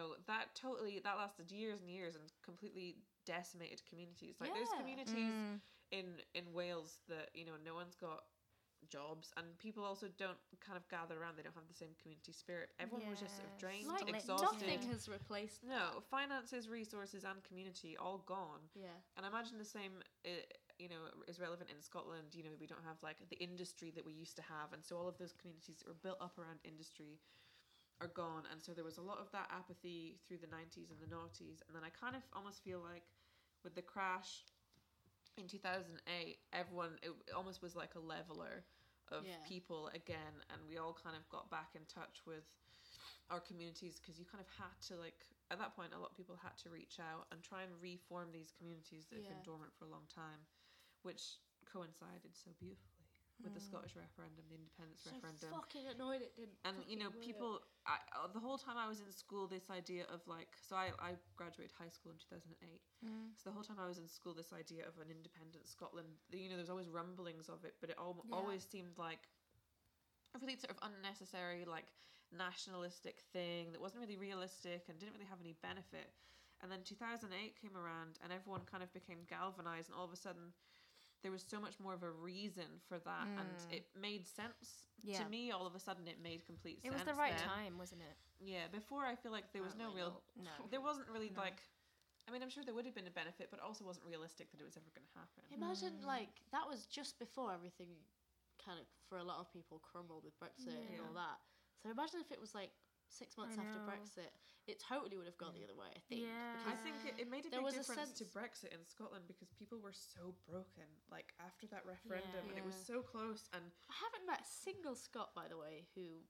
that lasted years and years and completely decimated communities. Like there's Yeah. communities Mm. in Wales that no one's got jobs, and people also don't kind of gather around. They don't have the same community spirit. Everyone was just sort of Yes. drained, like exhausted. nothing has replaced. No, finances, resources, and community all gone. Yeah. And I imagine the same, is relevant in Scotland. We don't have like the industry that we used to have, and so all of those communities that were built up around industry are gone. And so there was a lot of that apathy through the 90s and the noughties. And then I kind of almost feel like with the crash in 2008, it almost was like a leveler of Yeah. people again, and we all kind of got back in touch with our communities, because you kind of had to at that point a lot of people had to reach out and try and reform these communities that have Yeah. been dormant for a long time, which coincided so beautifully with the Scottish referendum, the independence So referendum. fucking annoyed it didn't. And fucking work. people, the whole time I was in school, this idea of so I graduated high school in 2008. Mm. So the whole time I was in school, this idea of an independent Scotland, there's always rumblings of it, but it Yeah. always seemed like a really sort of unnecessary, nationalistic thing that wasn't really realistic and didn't really have any benefit. And then 2008 came around, and everyone kind of became galvanized, and all of a sudden there was so much more of a reason for that, and it made sense Yeah. to me. All of a sudden, it made complete It sense. was the right then. time, wasn't it? Yeah, before I feel like there was no Apparently real, No. there wasn't really No. I mean, I'm sure there would have been a benefit, but it also wasn't realistic that it was ever going to happen. Imagine that was just before everything kind of for a lot of people crumbled with Brexit and Yeah. all that. So imagine if it was 6 months I after know. Brexit, it totally would have gone the other way. I think. Yeah. I Because think it made a There big was a difference to sense- Brexit in Scotland because people were so broken, after that referendum, and it was Yeah. so close. And I haven't met a single Scot, by the way, who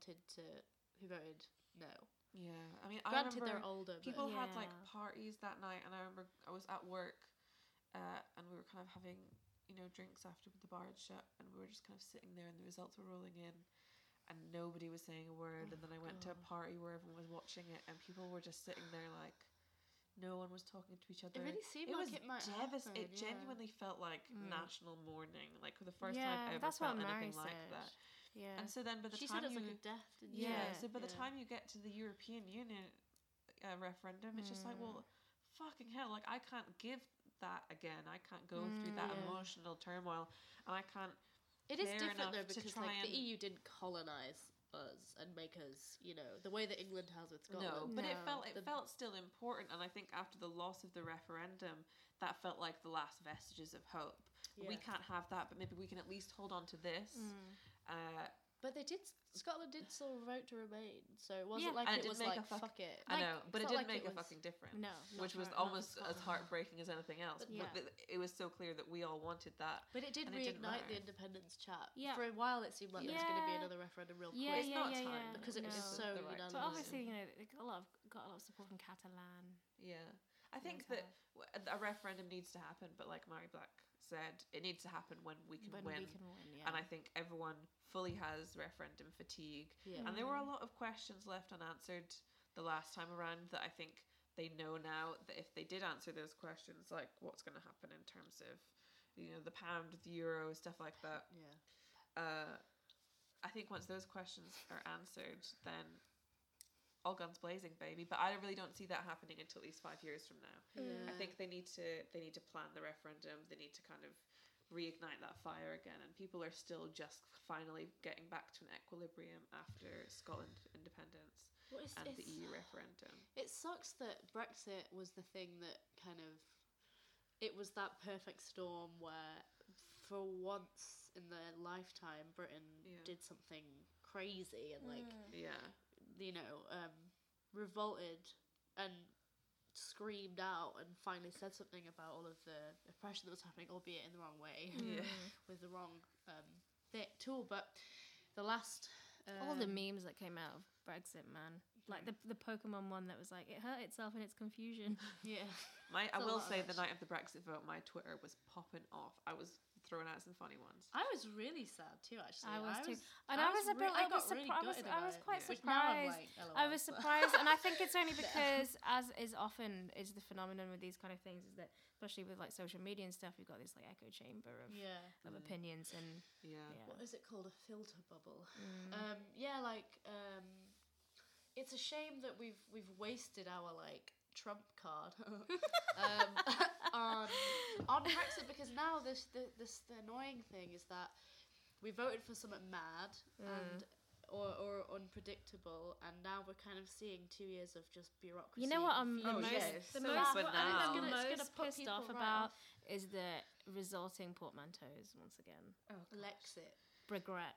voted no. yeah, I mean, I Granted, remember they're older. people but had Yeah. parties that night, and I remember I was at work, and we were kind of having drinks after the bar had shut, and we were just kind of sitting there, and the results were rolling in, and nobody was saying a word. And then I went to a God. party where everyone was watching it, and people were just sitting there no one was talking to each other. it really seemed It like was it might devastating. happen. It genuinely felt like national mourning, for the first Yeah, time I've ever that's felt what anything Mary like said. that. Yeah. And so then by the She time said it was you like a death. Didn't yeah, she? so by the Yeah. time you get to the European Union referendum, it's just well, fucking hell, I can't give that again. I can't go through that Yeah. emotional turmoil, and I can't. It is care different enough though to because try the and- EU didn't colonize us and make us, the way that England has with No, Scotland. but No. it felt still important, and I think after the loss of the referendum, that felt like the last vestiges of hope. We Yeah. can't have that, but maybe we can at least hold on to this. But Scotland did still vote to remain, so it wasn't Yeah. like And it it was didn't make like a fuck- fuck it. I Like, know, but it's it not didn't like make it a was- fucking difference. No, Which was not almost for as Scotland. heartbreaking as anything else. Yeah. But it was so clear that we all wanted that. But it did And it didn't reignite the matter. independence chat. Yeah. For a while, it seemed like there was going to be Yeah. another referendum real Yeah, quick. It's yeah, not yeah, time yeah. because it was No. so The right unanimous. But time. obviously, you know, they got a lot of support from Catalan. Yeah. I think Things that a referendum needs to happen, but like Mary Black said, it needs to happen when we can When win. we can win, yeah. And I think everyone fully has referendum fatigue. Yeah. And there were a lot of questions left unanswered the last time around that I think they know now that if they did answer those questions, like what's going to happen in terms of, you know, the pound, the euro, stuff like that. Yeah. I think once those questions are answered, then all guns blazing, baby. But I really don't see that happening until at least 5 years from now. Yeah. I think they need to plan the referendum. They need to kind of reignite that fire again, and people are still just finally getting back to an equilibrium after Scotland independence Well, and the EU referendum. It sucks that Brexit was the thing that kind of, it was that perfect storm where for once in their lifetime Britain Yeah. did something crazy and like, Yeah, you know, revolted and screamed out and finally said something about all of the oppression that was happening, albeit in the wrong way, yeah. with the wrong tool. But the last... All the memes that came out of Brexit, man. Like the Pokemon one that was like, it hurt itself in its confusion. Yeah. I a will lot of say that the night of the Brexit vote, my Twitter was popping off. I was throwing out some funny ones. I was really sad too, actually. I was too. I And I was a bit. I was really surprised. gutted I about was it. quite Yeah. Which now I'm surprised. like, LOL, I was but- surprised, and I think it's only because, as is often is the phenomenon with these kind of things, is that especially with like social media and stuff, you've got this like echo chamber of Yeah. opinions and Yeah. yeah. What is it called? A filter bubble. Mm. Yeah, like it's a shame that we've wasted our like trump card on Brexit, because now the annoying thing is that we voted for something mad and or unpredictable, and now we're kind of seeing 2 years of just bureaucracy. You know what I'm Oh, the most, yeah, it's the so most banal. what I'm It's gonna most put pissed people off right about off. is the resulting portmanteaus once again. Oh, Lexit. Regret.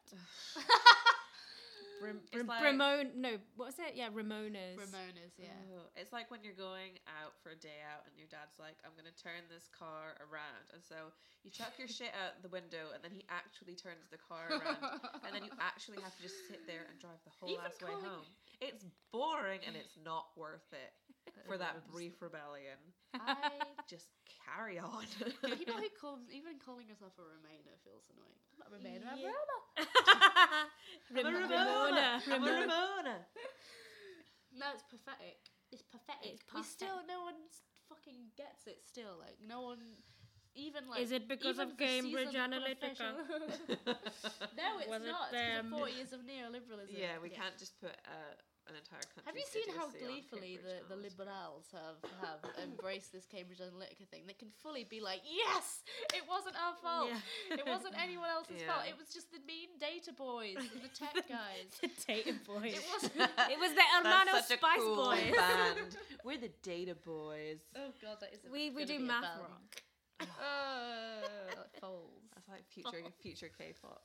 It's like- What was it? Yeah, Ramona's. Ramona's, yeah. Oh, it's like when you're going out for a day out and your dad's like, I'm going to turn this car around. And so you chuck your shit out the window and then he actually turns the car around. And then you actually have to just sit there and drive the whole Even ass way calling- home. It's boring and it's not worth it for that brief rebellion. I Just carry on. people who even calling yourself a Remainer feels annoying. I'm not a Remainer, I'm a Yeah. Roma. Ramona. I'm a Ramona. No, it's pathetic. It's pathetic. It's We pathetic. still, no one fucking gets it still. Like, no one, even like... Is it because even of Cambridge seasoned Analytica? professional- No, it's Was it not. It's them? because of 40 years of neoliberalism. Yeah, we can't just put an entire country. Have you seen how gleefully the liberals have embraced this Cambridge Analytica thing? They can fully be like, yes, it wasn't our fault. Yeah. It wasn't anyone else's Yeah. fault. It was just the mean data boys and the tech guys. The Data Boys. It wasn't. It was the Hermano That's such a Spice cool Boys. band. We're the Data Boys. Oh god, that is. We gonna do be a math band. rock. Like Foles. That's like future K-pop.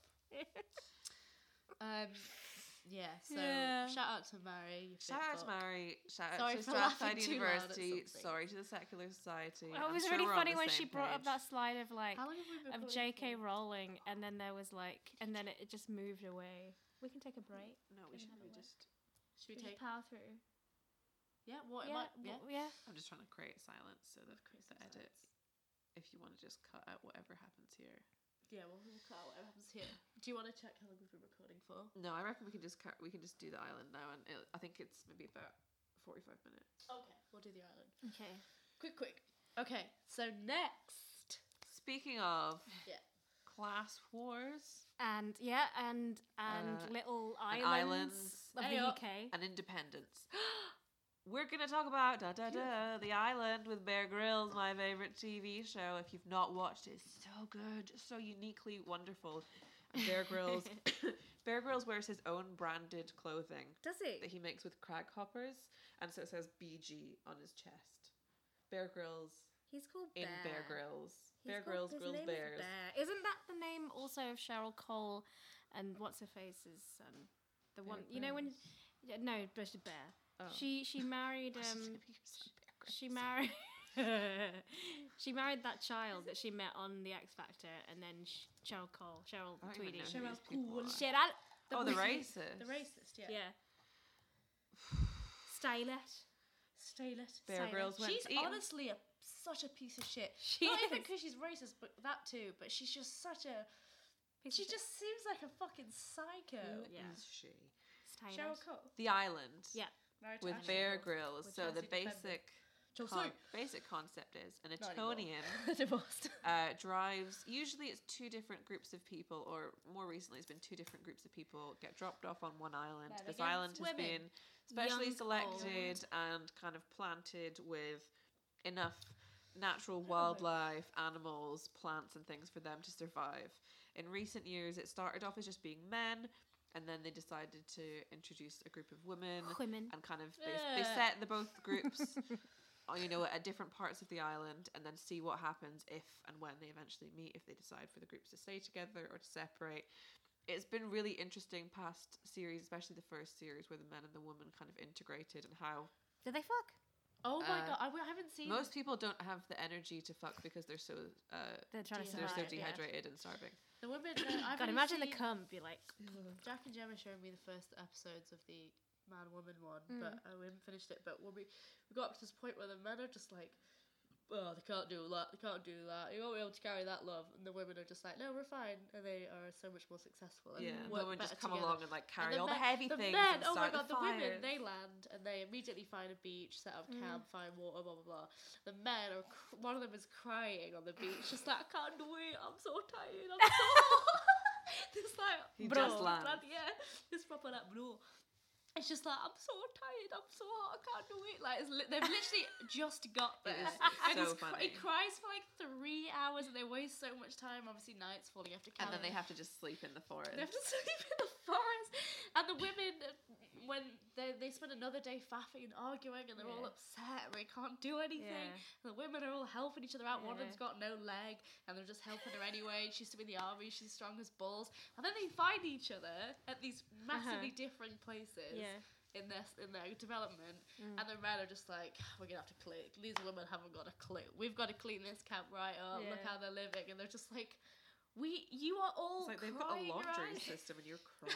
Yeah. So Yeah. shout out to Mary. you fit Shout out to fuck. Mary. Shout Sorry out to for laughing Strathclyde too loud at University. something. Sorry to the Secular Society. Well, it I'm was sure really we're on funny the when she same brought up page. that slide of like How long have we been of recording J.K. for? Rowling, and then there was like, and then it just moved away. We can take a break. No, we should. have We a just. Should we We take? just power through. Yeah. What? Yeah, Yeah. yeah. I'm just trying to create silence so that Create the some edit. silence. If you want to just cut out whatever happens here. Yeah. Well, we'll cut out whatever happens here. Do you want to check how long we've been recording for? No, I reckon we can just do the island now, and I think it's maybe about 45 minutes. Okay. We'll do the island. Okay. Quick. Okay. So next. Speaking of Yeah. class wars And yeah, and little and islands of the Hey up. UK. and independence, we're gonna talk about The Island with Bear Grylls, my favorite TV show. If you've not watched it, it's so good, so uniquely wonderful. And Bear Grylls, Bear Grylls wears his own branded clothing Does it? that he makes with crag hoppers, and so it says BG on his chest. Bear Grylls He's called in Bear. Bear Grylls. He's Bear called- Grylls his grills name is bears. Bear. Isn't that the name also of Cheryl Cole and what's her face is the one Bear you know when Grylls. no, Bush Bear. Oh. She married she married she married that child that she met on the X Factor, and then Cheryl I don't even Tweedy. know who Cheryl these people Cole. are. Cheryl. Oh, the racist. The racist, yeah. Yeah. Stylet. Bear Grylls went She's to Eton. honestly such a piece of shit. She Not even is. because she's racist, but that too. But she's just such a. She just seems like a fucking psycho. Who Yeah. is she? Stylet. Cheryl Cole. The Island. Yeah. Married to With Ashley Bear Cole. Grylls. With So the Chelsea Defendant. basic Chelsea. basic concept is an Not anymore. Etonian Divorced. drives. Usually, it's two different groups of people, or more recently, it's been two different groups of people get dropped off on one island. Men This against island has women. been specially Young, selected and kind of planted with enough natural wildlife, animals, plants, and things for them to survive. In recent years, it started off as just being men, and then they decided to introduce a group of women. Women. And kind of they set the both groups at different parts of the island, and then see what happens if and when they eventually meet, if they decide for the groups to stay together or to separate. It's been really interesting past series, especially the first series where the men and the women kind of integrated, and how Did they fuck? Oh my god, I haven't seen. most people don't have the energy to fuck because they're so They're trying to they're so survive. Yeah. dehydrated and starving. the women. I've God, only imagine the seen- cum be like. Jack and Gemma showed me the first episodes of the man woman one, Mm. but we haven't finished it. But when we got up to this point where the men are just like, oh, they can't do that, they can't do that, you won't be able to carry that love, and the women are just like, no, we're fine, and they are so much more successful. And Yeah, work women just better come together. along and like carry And all the heavy the things. men, and oh my start god, the fires. women, they land and they immediately find a beach, set up camp, find water, blah blah blah. The men are, one of them is crying on the beach, just like, I can't do it, I'm so tired, I'm so It's like, He bro, just lands. yeah, it's proper like, bro. It's just like, I'm so tired, I'm so hot, I can't do it. Like, they've literally just got there. It is And so he's funny. he cries for like 3 hours and they waste so much time. Obviously, night's falling after And camp. then they have to just sleep in the forest. They have to sleep in the forest. And the women, when they spend another day faffing and arguing and they're all Yeah. upset and they can't do anything. Yeah. The women are all helping each other out. One of Yeah. them's got no leg and they're just helping her anyway. She used to be in the army, she's strong as balls. And then they find each other at these massively different places. Yeah. In their development, and the men are just like, we're gonna have to clean. These women haven't got a clue. We've got to clean this camp right up. Look Yeah. how they're living, and they're just like, you are all It's like they've got a crying your laundry eyes- system and you're crying.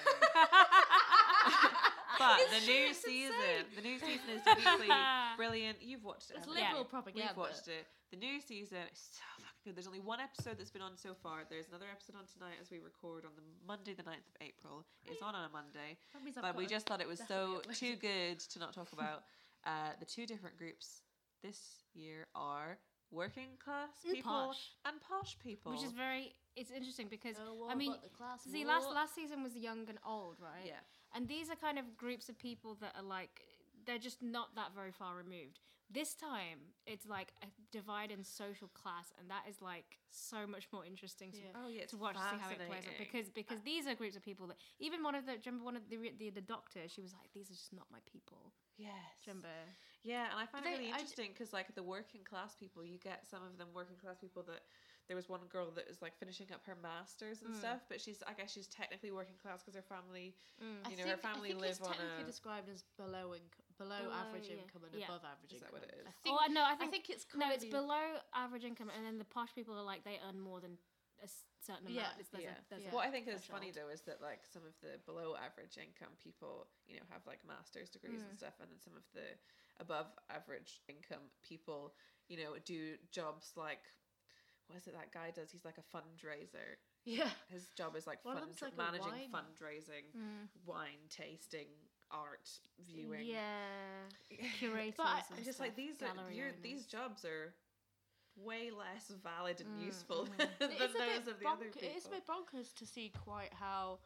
But the new It's season, insane. the new season is completely brilliant. You've watched it. It's haven't you? liberal propaganda. We've watched it. The new season is so fucking good. There's only one episode that's been on so far. There's another episode on tonight as we record on the Monday, the 9th of April. It's on a Monday. That means I've But we got to just thought it was so definitely upload too it. good to not talk about. The two different groups this year are working class And people posh. and posh people. Which is it's interesting because Oh, I mean, what, the class see, war? last season was young and old, right? yeah. And these are kind of groups of people that are like, they're just not that very far removed. This time, it's like a divide in social class, and that is like so much more interesting to, Yeah. Oh yeah, it's to watch to see how it plays out. fascinating. Because these are groups of people that even do you remember one of the doctor? She was like, these are just not my people. Yes. Do you remember? Yeah, and I find it They- really I d- interesting because, like, the working class people, you get some of them working class people that there was one girl that was like finishing up her masters and stuff, but I guess she's technically working class because her family, you know, her family I think live it's on technically a. described as below average yeah. income and Yeah. above average Is that income. what it is? Oh no, I I think, think it's no, it's currently- below average income, and then the posh people are like they earn more than a certain amount. Yeah, There's Yeah. a What I think is funny threshold. though is that like some of the below average income people, you know, have like master's degrees and stuff, and then some of the above average income people, you know, do jobs like what is it that guy does? He's like a fundraiser. Yeah. His job is like One of them's like a managing wine- fundraising, wine tasting, art viewing. Yeah, curators. But I'm and just like stuff, gallery these owners. jobs are way less valid and Mm, useful It than is a those bit of the other people. It is a bit bonkers to see quite how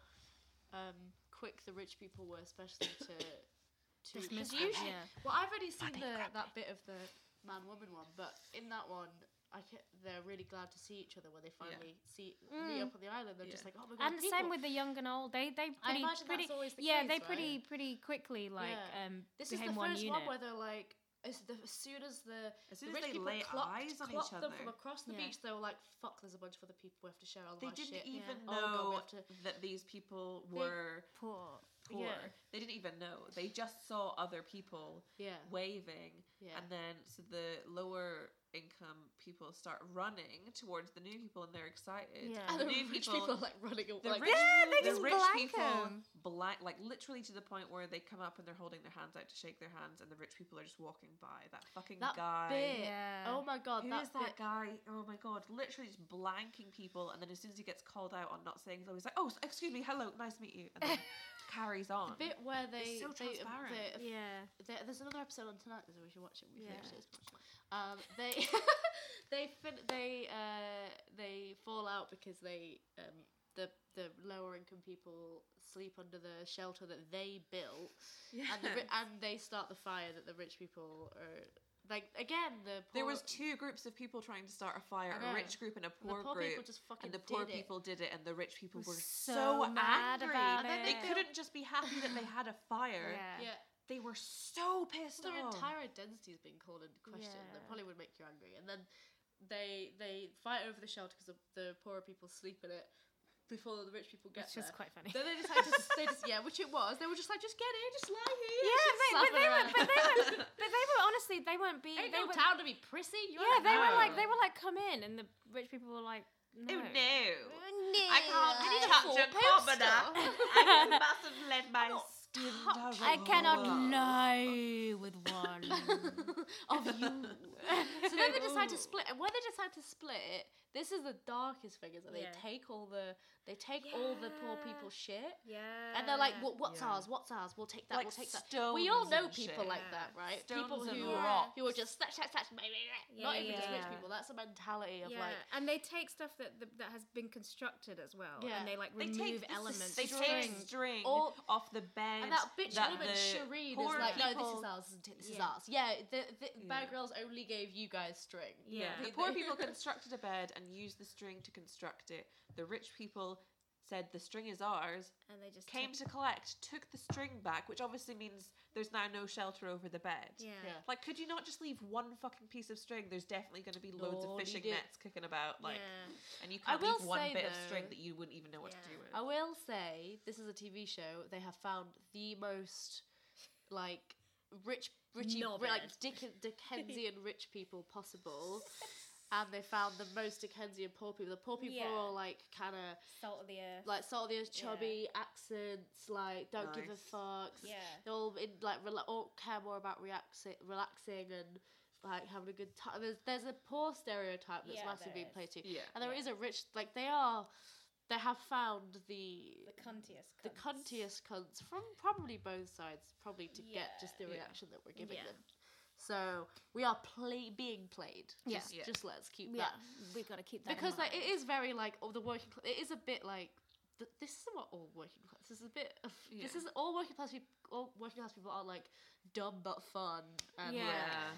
quick the rich people were, especially to Dismiss because them, usually. yeah. Well, I've already seen that bit of the man woman one, but in that one. They're really glad to see each other when they finally meet up on the island. They're just like, oh my god, And the same with the young and old. They pretty imagine pretty that's always the yeah case, they right? pretty quickly like Yeah. This is became the one first unit. one where they're like, as soon as the they rich people lay eyes on each clocked them other, from across the Yeah. beach, they were like, "Fuck! There's a bunch of other people. We have to share all they our didn't shit." even Oh, God, we know have to- that these people were Poor. poor. Yeah. They didn't even know. They just saw other people Yeah, waving, yeah. and then so the lower income people start running towards the new people, and they're excited. Yeah. And The the new rich people. people are like running away. The Like, rich, they the just rich blank people 'em. like literally to the point where they come up and they're holding their hands out to shake their hands, and the rich people are just walking by. That fucking That guy. bit. Yeah. Oh my God, Who that is that bit. guy? Oh my god, literally just blanking people, and then as soon as he gets called out on not saying hello, he's like, "Oh, excuse me, hello, nice to meet you," and then carries on. The bit where they, so transparent. Yeah. there's another episode on tonight, so we should watch it. We Yeah. finished it. They they fall out because the lower income people sleep under the shelter that they built, and they start the fire that the rich people are like. Again, There was two groups of people trying to start a fire, I know. a rich group and a the poor poor group. people just fucking And the poor did it. people did it, and the rich people were so so mad angry. about And then They it. couldn't just be happy that they had a fire. Yeah. Yeah. They were so pissed Their off. entire identity is being called into question. Yeah. That probably would make you angry. And then they fight over the shelter because the poorer people sleep in it before the rich people get It's just there. quite funny. Then they decide which it was. They were just like, just get in, just lie here. Yeah, just but slapping they were, around. but they were honestly, they weren't being. Ain't They no were, town to be prissy. You're yeah, they were No. like, come in, and the rich people were like, no. Oh no. No. I can't I need a touch full a commoner. poster. I mustn't let my skin touch- I cannot lie. lie with one. of you. So then they decide to split, and when they decide to split, this is the darkest thing, is that Yeah. they take all the poor people's shit, Yeah. and they're like, what's Yeah. ours? What's ours? We'll take that. Like we'll take that. stones We all know and people shit. like Yeah. that, right? Stones People and who rocks. are just snatch. Not even just rich Yeah. people. That's a mentality of Yeah, like. and they take stuff that has been constructed as well, Yeah. and they like They remove take the elements. They take string All- off the bed. And that bitch that woman the Shireen is poor like, no, this people- is ours, isn't it? This is Yeah. ours. Yeah, the Bear Yeah. Grylls only gave you guys string. Yeah. The poor people constructed a bed and used the string to construct it. The rich people said the string is ours, and they just came took- to collect, took the string back, which obviously means there's now no shelter over the bed. yeah. Yeah. Like, could you not just leave one fucking piece of string? There's definitely going to be loads No, of fishing you did. nets kicking about, like, Yeah. and you I can't will leave one say, bit of string though- that you wouldn't even know what to Yeah. do with. I will say, this is a TV show. They have found the most, like, richy, Knobhead. like Dickensian rich people possible, and they found the most Dickensian poor people. The poor people Yeah. are all like kind of Salt of the earth. like sort of these chubby accents, like don't give a Nice. fuck. Yeah. They're all in like all care more about relaxing and like having a good time. There's a poor stereotype that's Yeah, massively there being is. played too. Yeah. And there Yeah. is a rich, like they have found the cuntiest. the cunts. cuntiest cunts from probably both sides, probably to Yeah. get just the Yeah. reaction that we're giving Yeah. them. So we are being played. Yeah. Just, Yeah. just let's keep Yeah, that we gotta keep that in because like it mind. is very like the working. It is a bit like this is what all working class. This is a bit of this Yeah. is all working class people. All working class people are like dumb but fun and Yeah.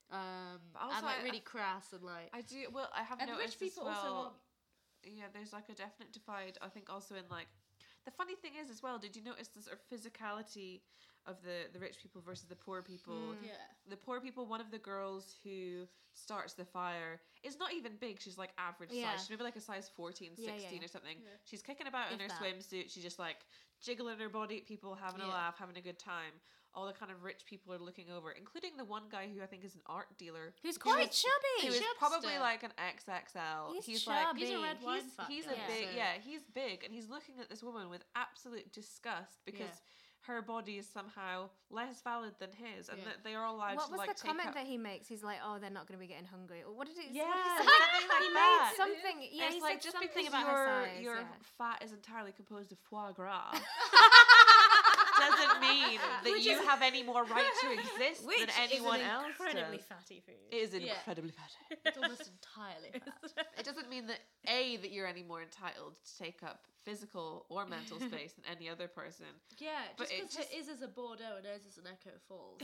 But also and like I- really crass and like I do. Well, I have and the noticed rich people as well. also want. Yeah, there's like a definite divide. I think also in like the funny thing is as well. Did you notice the sort of physicality of the rich people versus the poor people? Yeah. The poor people. One of the girls who starts the fire is not even big. She's like average Yeah. size. She's maybe like a size 14, Yeah, 16 yeah. or something. Yeah. She's kicking about in If her that. swimsuit. She's just like jiggling her body at people, having a Yeah. laugh, having a good time. All the kind of rich people are looking over, including the one guy who I think is an art dealer. Who's quite He chubby. was Chubster. probably like an XXL. He's like chubby. He's a red wine fat he's guy, a big so- he's big, and he's looking at this woman with absolute disgust because Yeah. her body is somehow less valid than his, and Yeah. that they are allowed What to was like the take comment up. that he makes? He's like, "Oh, they're not going to be getting hungry." Or what did it? Yeah, what did he something like he that. made something. Yeah, It's he like said just something because about her size. your yeah. fat is entirely composed of foie gras doesn't mean that Which you is- have any more right to exist than anyone else incredibly does. fatty food. It is Yeah. incredibly fatty. It's almost entirely fat. It doesn't mean that A, that you're any more entitled to take up physical or mental space than any other person. Yeah, But just it's because just- his is a Bordeaux and hers is an Echo Falls.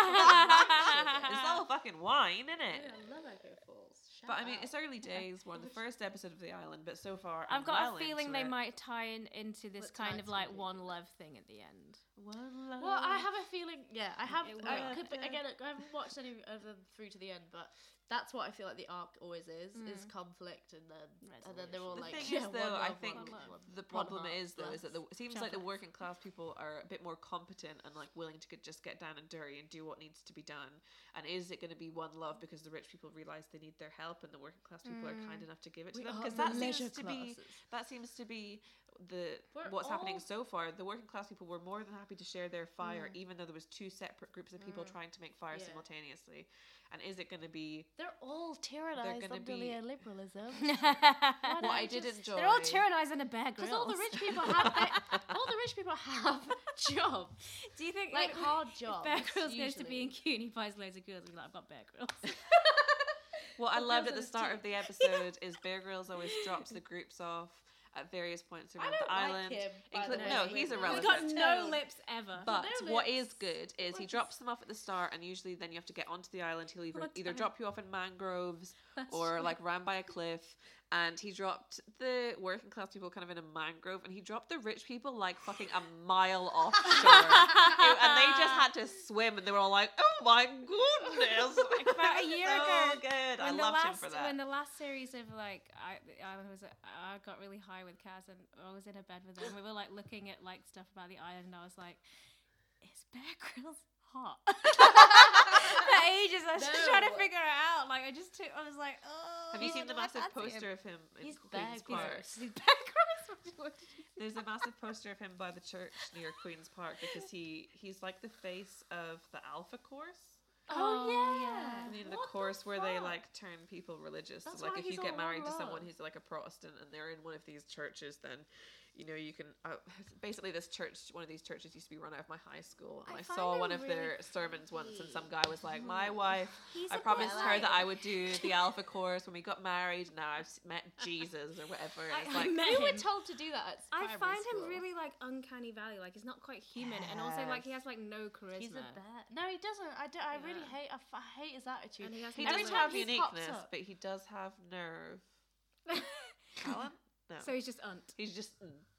It's It's all fucking wine, isn't it? Yeah, I love Echo Falls. Shout But I mean, out. it's early days. We're on the first episode of The Island, but so far I've I'm got well a feeling into they it. might tie into this But kind of tonight's like gonna be one good. love thing at the end. One love. Well, I have a feeling. Yeah, I have. It I will. could, but again, I haven't watched any of them through to the end, but that's what I feel like the arc always is conflict, and then they're all The like. thing yeah, is, though, one I love, think one love, the one problem heart, is, though, is that it seems like the Chocolate. working class people are a bit more competent and like willing to just get down and dirty and do what needs to be done. And is it going to be one love because the rich people realize they need their help and the working class people are kind enough to give it to We them? are Because the that leisure seems to be classes. We're what's happening all- so far. The working class people were more than happy to share their fire, even though there was two separate groups of people trying to make fire Yeah. simultaneously. And is it going to be They're all tyrannized gonna under be- neoliberalism. what I did just- enjoy? They're all tyrannized in a Bear Because Grylls. all the rich people have all the rich people have jobs, Do you think like hard if jobs. Bear Grylls goes to be in usually. cute and he finds loads of girls, he'll be like, I've got Bear Grylls. What I What loved goes at the on his start teeth? of the episode is Bear Grylls always drops the groups off at various points I around don't the like island. him, by the No, way. he's He's irrelevant. He's got no Tone. lips ever. But No what lips. is good is he drops them off at the start, and usually then you have to get onto the island. He'll either, What either time? drop you off in mangroves That's or true. like round by a cliff. And he dropped the working class people kind of in a mangrove, and he dropped the rich people like fucking a mile offshore. And they just had to swim, and they were all like, "Oh my goodness!" About a year so ago, good. I when the loved him last for that. when the last series of like the island was, I got really high with Kaz and I was in a bed with her. And we were like looking at like stuff about the island, and I was like, "Is Bear Grylls hot?" For ages, I was just No. trying to figure it out. Like I was like, "Oh." Have you seen the I massive fancy him." poster of him in He's Queen's Bear Park? Grylls. He's Bear Grylls. There's a massive poster of him by the church near Queen's Park because he's like the face of the Alpha Course. Oh, yeah. You know, the What course where they fuck? like turn people religious. That's So, like why if you he's get all married to wrong. someone who's like a Protestant and they're in one of these churches, then you know you can. Basically, one of these churches used to be run out of my high school, and I I, find saw him one of their really sermons once, and some guy was like, "My wife, He's I a promised bit her like- that I would do the Alpha Course when we got married. Now I've met Jesus or whatever." And it's like, met We were him. told to do that at I primary find school. him really like uncanny valley. Like he's not quite human, and also like he has like no charisma. He's a bear. No, he doesn't. I really Yeah. hate. I hate his attitude. And he has he no Every doesn't time have he pops uniqueness, up- but he does have nerve. Talent? No. So he's just unt. He's just.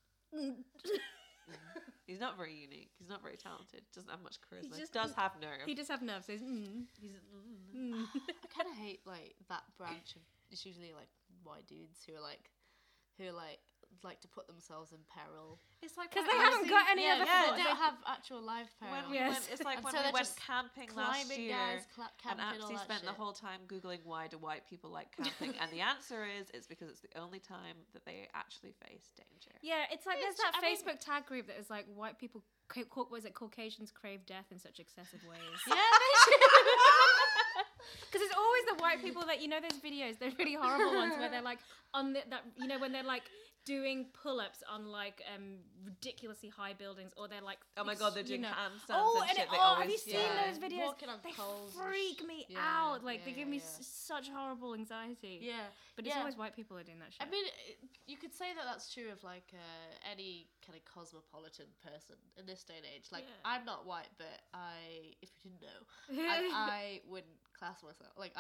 He's not very unique. He's not very talented. Doesn't have much charisma. He just- does have nerve. He does have nerves. So He's. I kind of hate like that branch of. It's usually like white dudes who like to put themselves in peril. It's like because when- they haven't got any yeah, other yeah, thoughts. they don't have actual life peril. When we Yes. went, it's like And when so we they're went just camping last climbing year, guys, and camping, all actually that spent the shit. whole time googling why do white people like camping, and the answer is it's because it's the only time that they actually face danger. Yeah, it's like there's It's- that I mean- Facebook tag group that is like white people. Was it Caucasians crave death in such excessive ways? Yeah, they Because it's always the white people that those videos. They're really horrible ones where they're like on when they're like doing pull-ups on like ridiculously high buildings, or they're like Oh my god, they're doing handstands Oh, and and shit. They have always you seen yeah. those videos? Walking on They poles and freak me yeah, out. Like they yeah, give me yeah. such horrible anxiety. Yeah, But it's yeah. always white people who are doing that shit. I mean, you could say that that's true of like any kind of cosmopolitan person in this day and age. Like, Yeah. I'm not white, but if you didn't know, I wouldn't class myself. Like,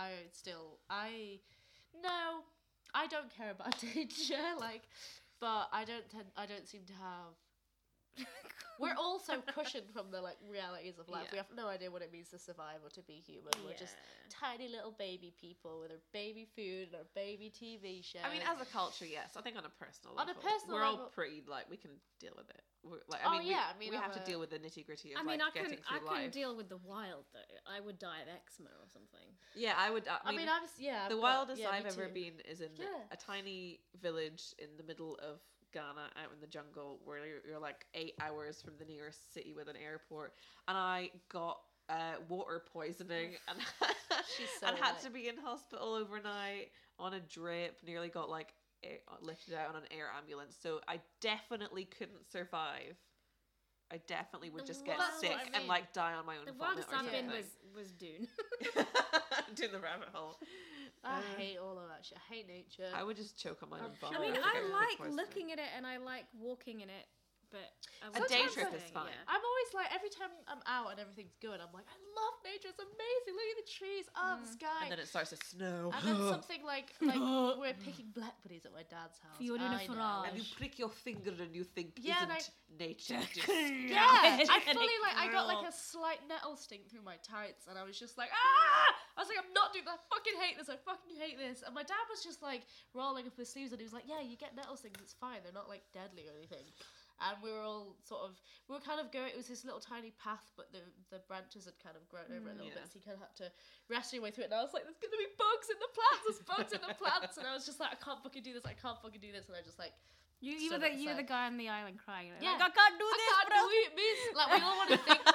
I don't care about danger. Like, but I don't seem to have. We're all so cushioned from the like realities of life. Yeah. We have no idea what it means to survive or to be human. We're just tiny little baby people with our baby food and our baby TV shows. I mean, as a culture, yes. I think on a personal On a level, personal we're all level- pretty like we can deal with it. We're, like, Oh, we, yeah, I mean, we I'm have to a- deal with the nitty gritty of I mean, like I getting couldn't through life. deal with the wild though. I would die of eczema or something. Yeah, I would. I mean, I've the got- wildest yeah, me I've ever too. been is in Yeah. a tiny village in the middle of Ghana, out in the jungle, where you're like 8 hours from the nearest city with an airport, and I got water poisoning and She's so and had right. to be in hospital overnight on a drip. Nearly got like lifted out on an air ambulance. So I definitely couldn't survive. I definitely would just get Well, that's sick what I and mean. like die on my own The vomit wildest or I've been something. was Dune. Doing the rabbit hole. I hate all of that shit. I hate nature. I would just choke on my own vomit. I mean, think I would like poison looking at it and I like walking in it, but A day Sometimes trip I- is fine. I'm always like, every time I'm out and everything's good, I'm like, I love nature. It's amazing. Look at the trees. Oh, the sky. And then it starts to snow. And then something like we're picking blackberries at my dad's house. You're in a I know. frog. And you prick your finger and you think, Yeah, and isn't nature just... Yeah, I fully like. I got like a slight nettle sting through my tights, and I was just like, ah! I was like, I'm not doing that. I fucking hate this. I fucking hate this. And my dad was just like rolling up his sleeves, and he was like, yeah, you get nettle stings. It's fine. They're not like deadly or anything. And we were all we were kind of going. It was this little tiny path, but the branches had kind of grown over it a little bit, so you kind of had to wrestle your way through it. And I was like, there's gonna be bugs in the plants. There's bugs in the plants. And I was just like, I can't fucking do this. I can't fucking do this. And I just like. You So were the upset. guy on the island crying. Yeah. Like, I can't do I this, can't bro. do it, miss. Like we all want to think.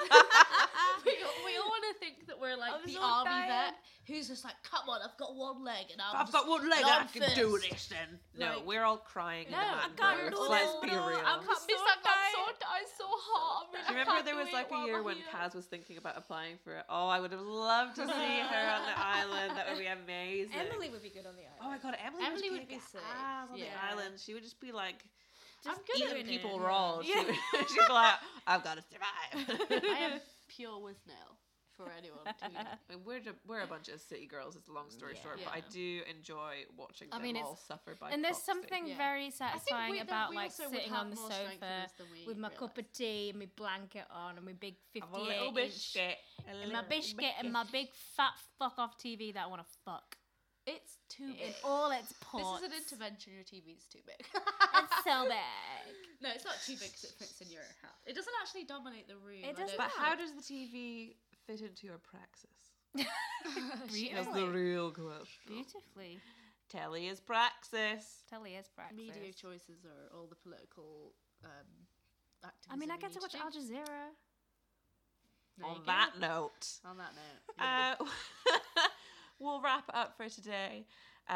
we all want to think that we're like I'm the so army tired. vet who's just like, come on, I've got one leg and I've got one leg, I can do this then. No, Like- we're all crying in No, the I mountain can't birds. do Let's this, be bro. real. I can't miss. I got so tired, so hot. Do you remember there was like a year when Kaz was thinking about applying for it? Oh, I would have loved to see her on the island. That would be amazing. Emily would be good on the island. Oh my god, Emily Emily would would be kick sick. ass on the Yeah. island. She would just be like Just I'm good at eating doing people it. raw. Yeah. She'd be like, I've got to survive. I am pure with nail for anyone to know. I mean, we're a bunch of city girls. It's a long story short, but I Yeah. do enjoy watching I them mean, all it's- suffer by. And there's proxy. something Yeah. very I think satisfying about we like also would sitting have on the more strength in sofa us than we with my realise. cup of tea, my blanket on, and my big I'm a little 58 bit inch, shit. and my biscuit, and my big fat fuck off TV that I want to fuck It's too in big. all its This parts. is an intervention. Your TV's too big. It's so big. No, it's not too big because it fits in your house. It doesn't actually dominate the room. It I does don't But think. how does the TV fit into your praxis? That's Beautifully. the real question. Beautifully. Telly is praxis. Telly is praxis. Media choices are all the political activism. I mean, I we get to need watch do. Al Jazeera. There you On go. that note, On that note. yeah. we'll wrap it up for today.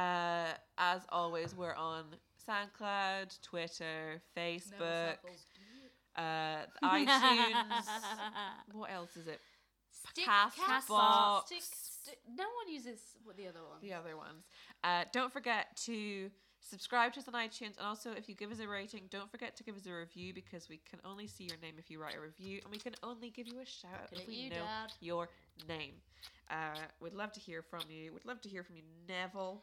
As always, we're on SoundCloud, Twitter, Never Facebook, samples, do it. iTunes. What else is it? Castbox. No one uses the other one. The other ones. Don't forget to subscribe to us on iTunes, and also if you give us a rating, don't forget to give us a review, because we can only see your name if you write a review, and we can only give you a shout out Look if at we you, know Dad. your name. We'd love to hear from you. We'd love to hear from you, Neville.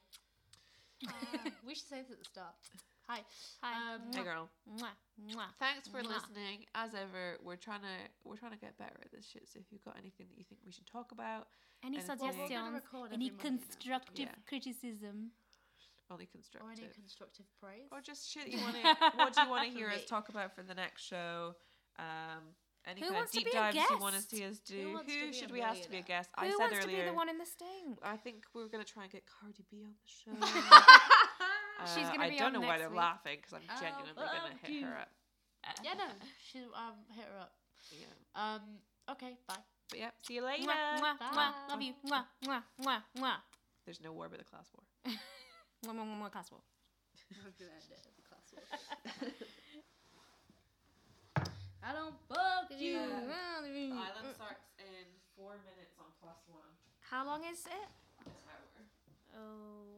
We should say this at the start. Hi. Hi. Hey girl. Mwah, mwah. Thanks for Mwah. listening. As ever, we're trying to get better at this shit. So if you've got anything that you think we should talk about, Any Anything. Well, we're gonna suggestions? record Any every Monday now. constructive Yeah. criticism? only Or constructive. any constructive praise. Or just shit you want to. What do you want to For hear us me. talk about for the next show? Any Who kind of wants to deep be a dives you want to guest? see us do? Who wants to Who be should a we ask to be a millionaire? guest? I Who said wants earlier. to be the one in the sting? I think we were gonna try and get Cardi B on the show. She's gonna I be don't on know why next they're week. laughing, because I'm genuinely gonna fuck hit you. her up. Yeah, no. She hit her up. Yeah. Okay, bye. But yeah, see you later. Mwah, mwah, Bye. mwah. Love you. Mwah, mwah, mwah, mwah. There's no war but the class war. Mwah, mwah, mwah, mwah, class war. I'm gonna end it at the class war. I don't fuck you. Island starts in 4 minutes on +1 How long is it? hour. Oh.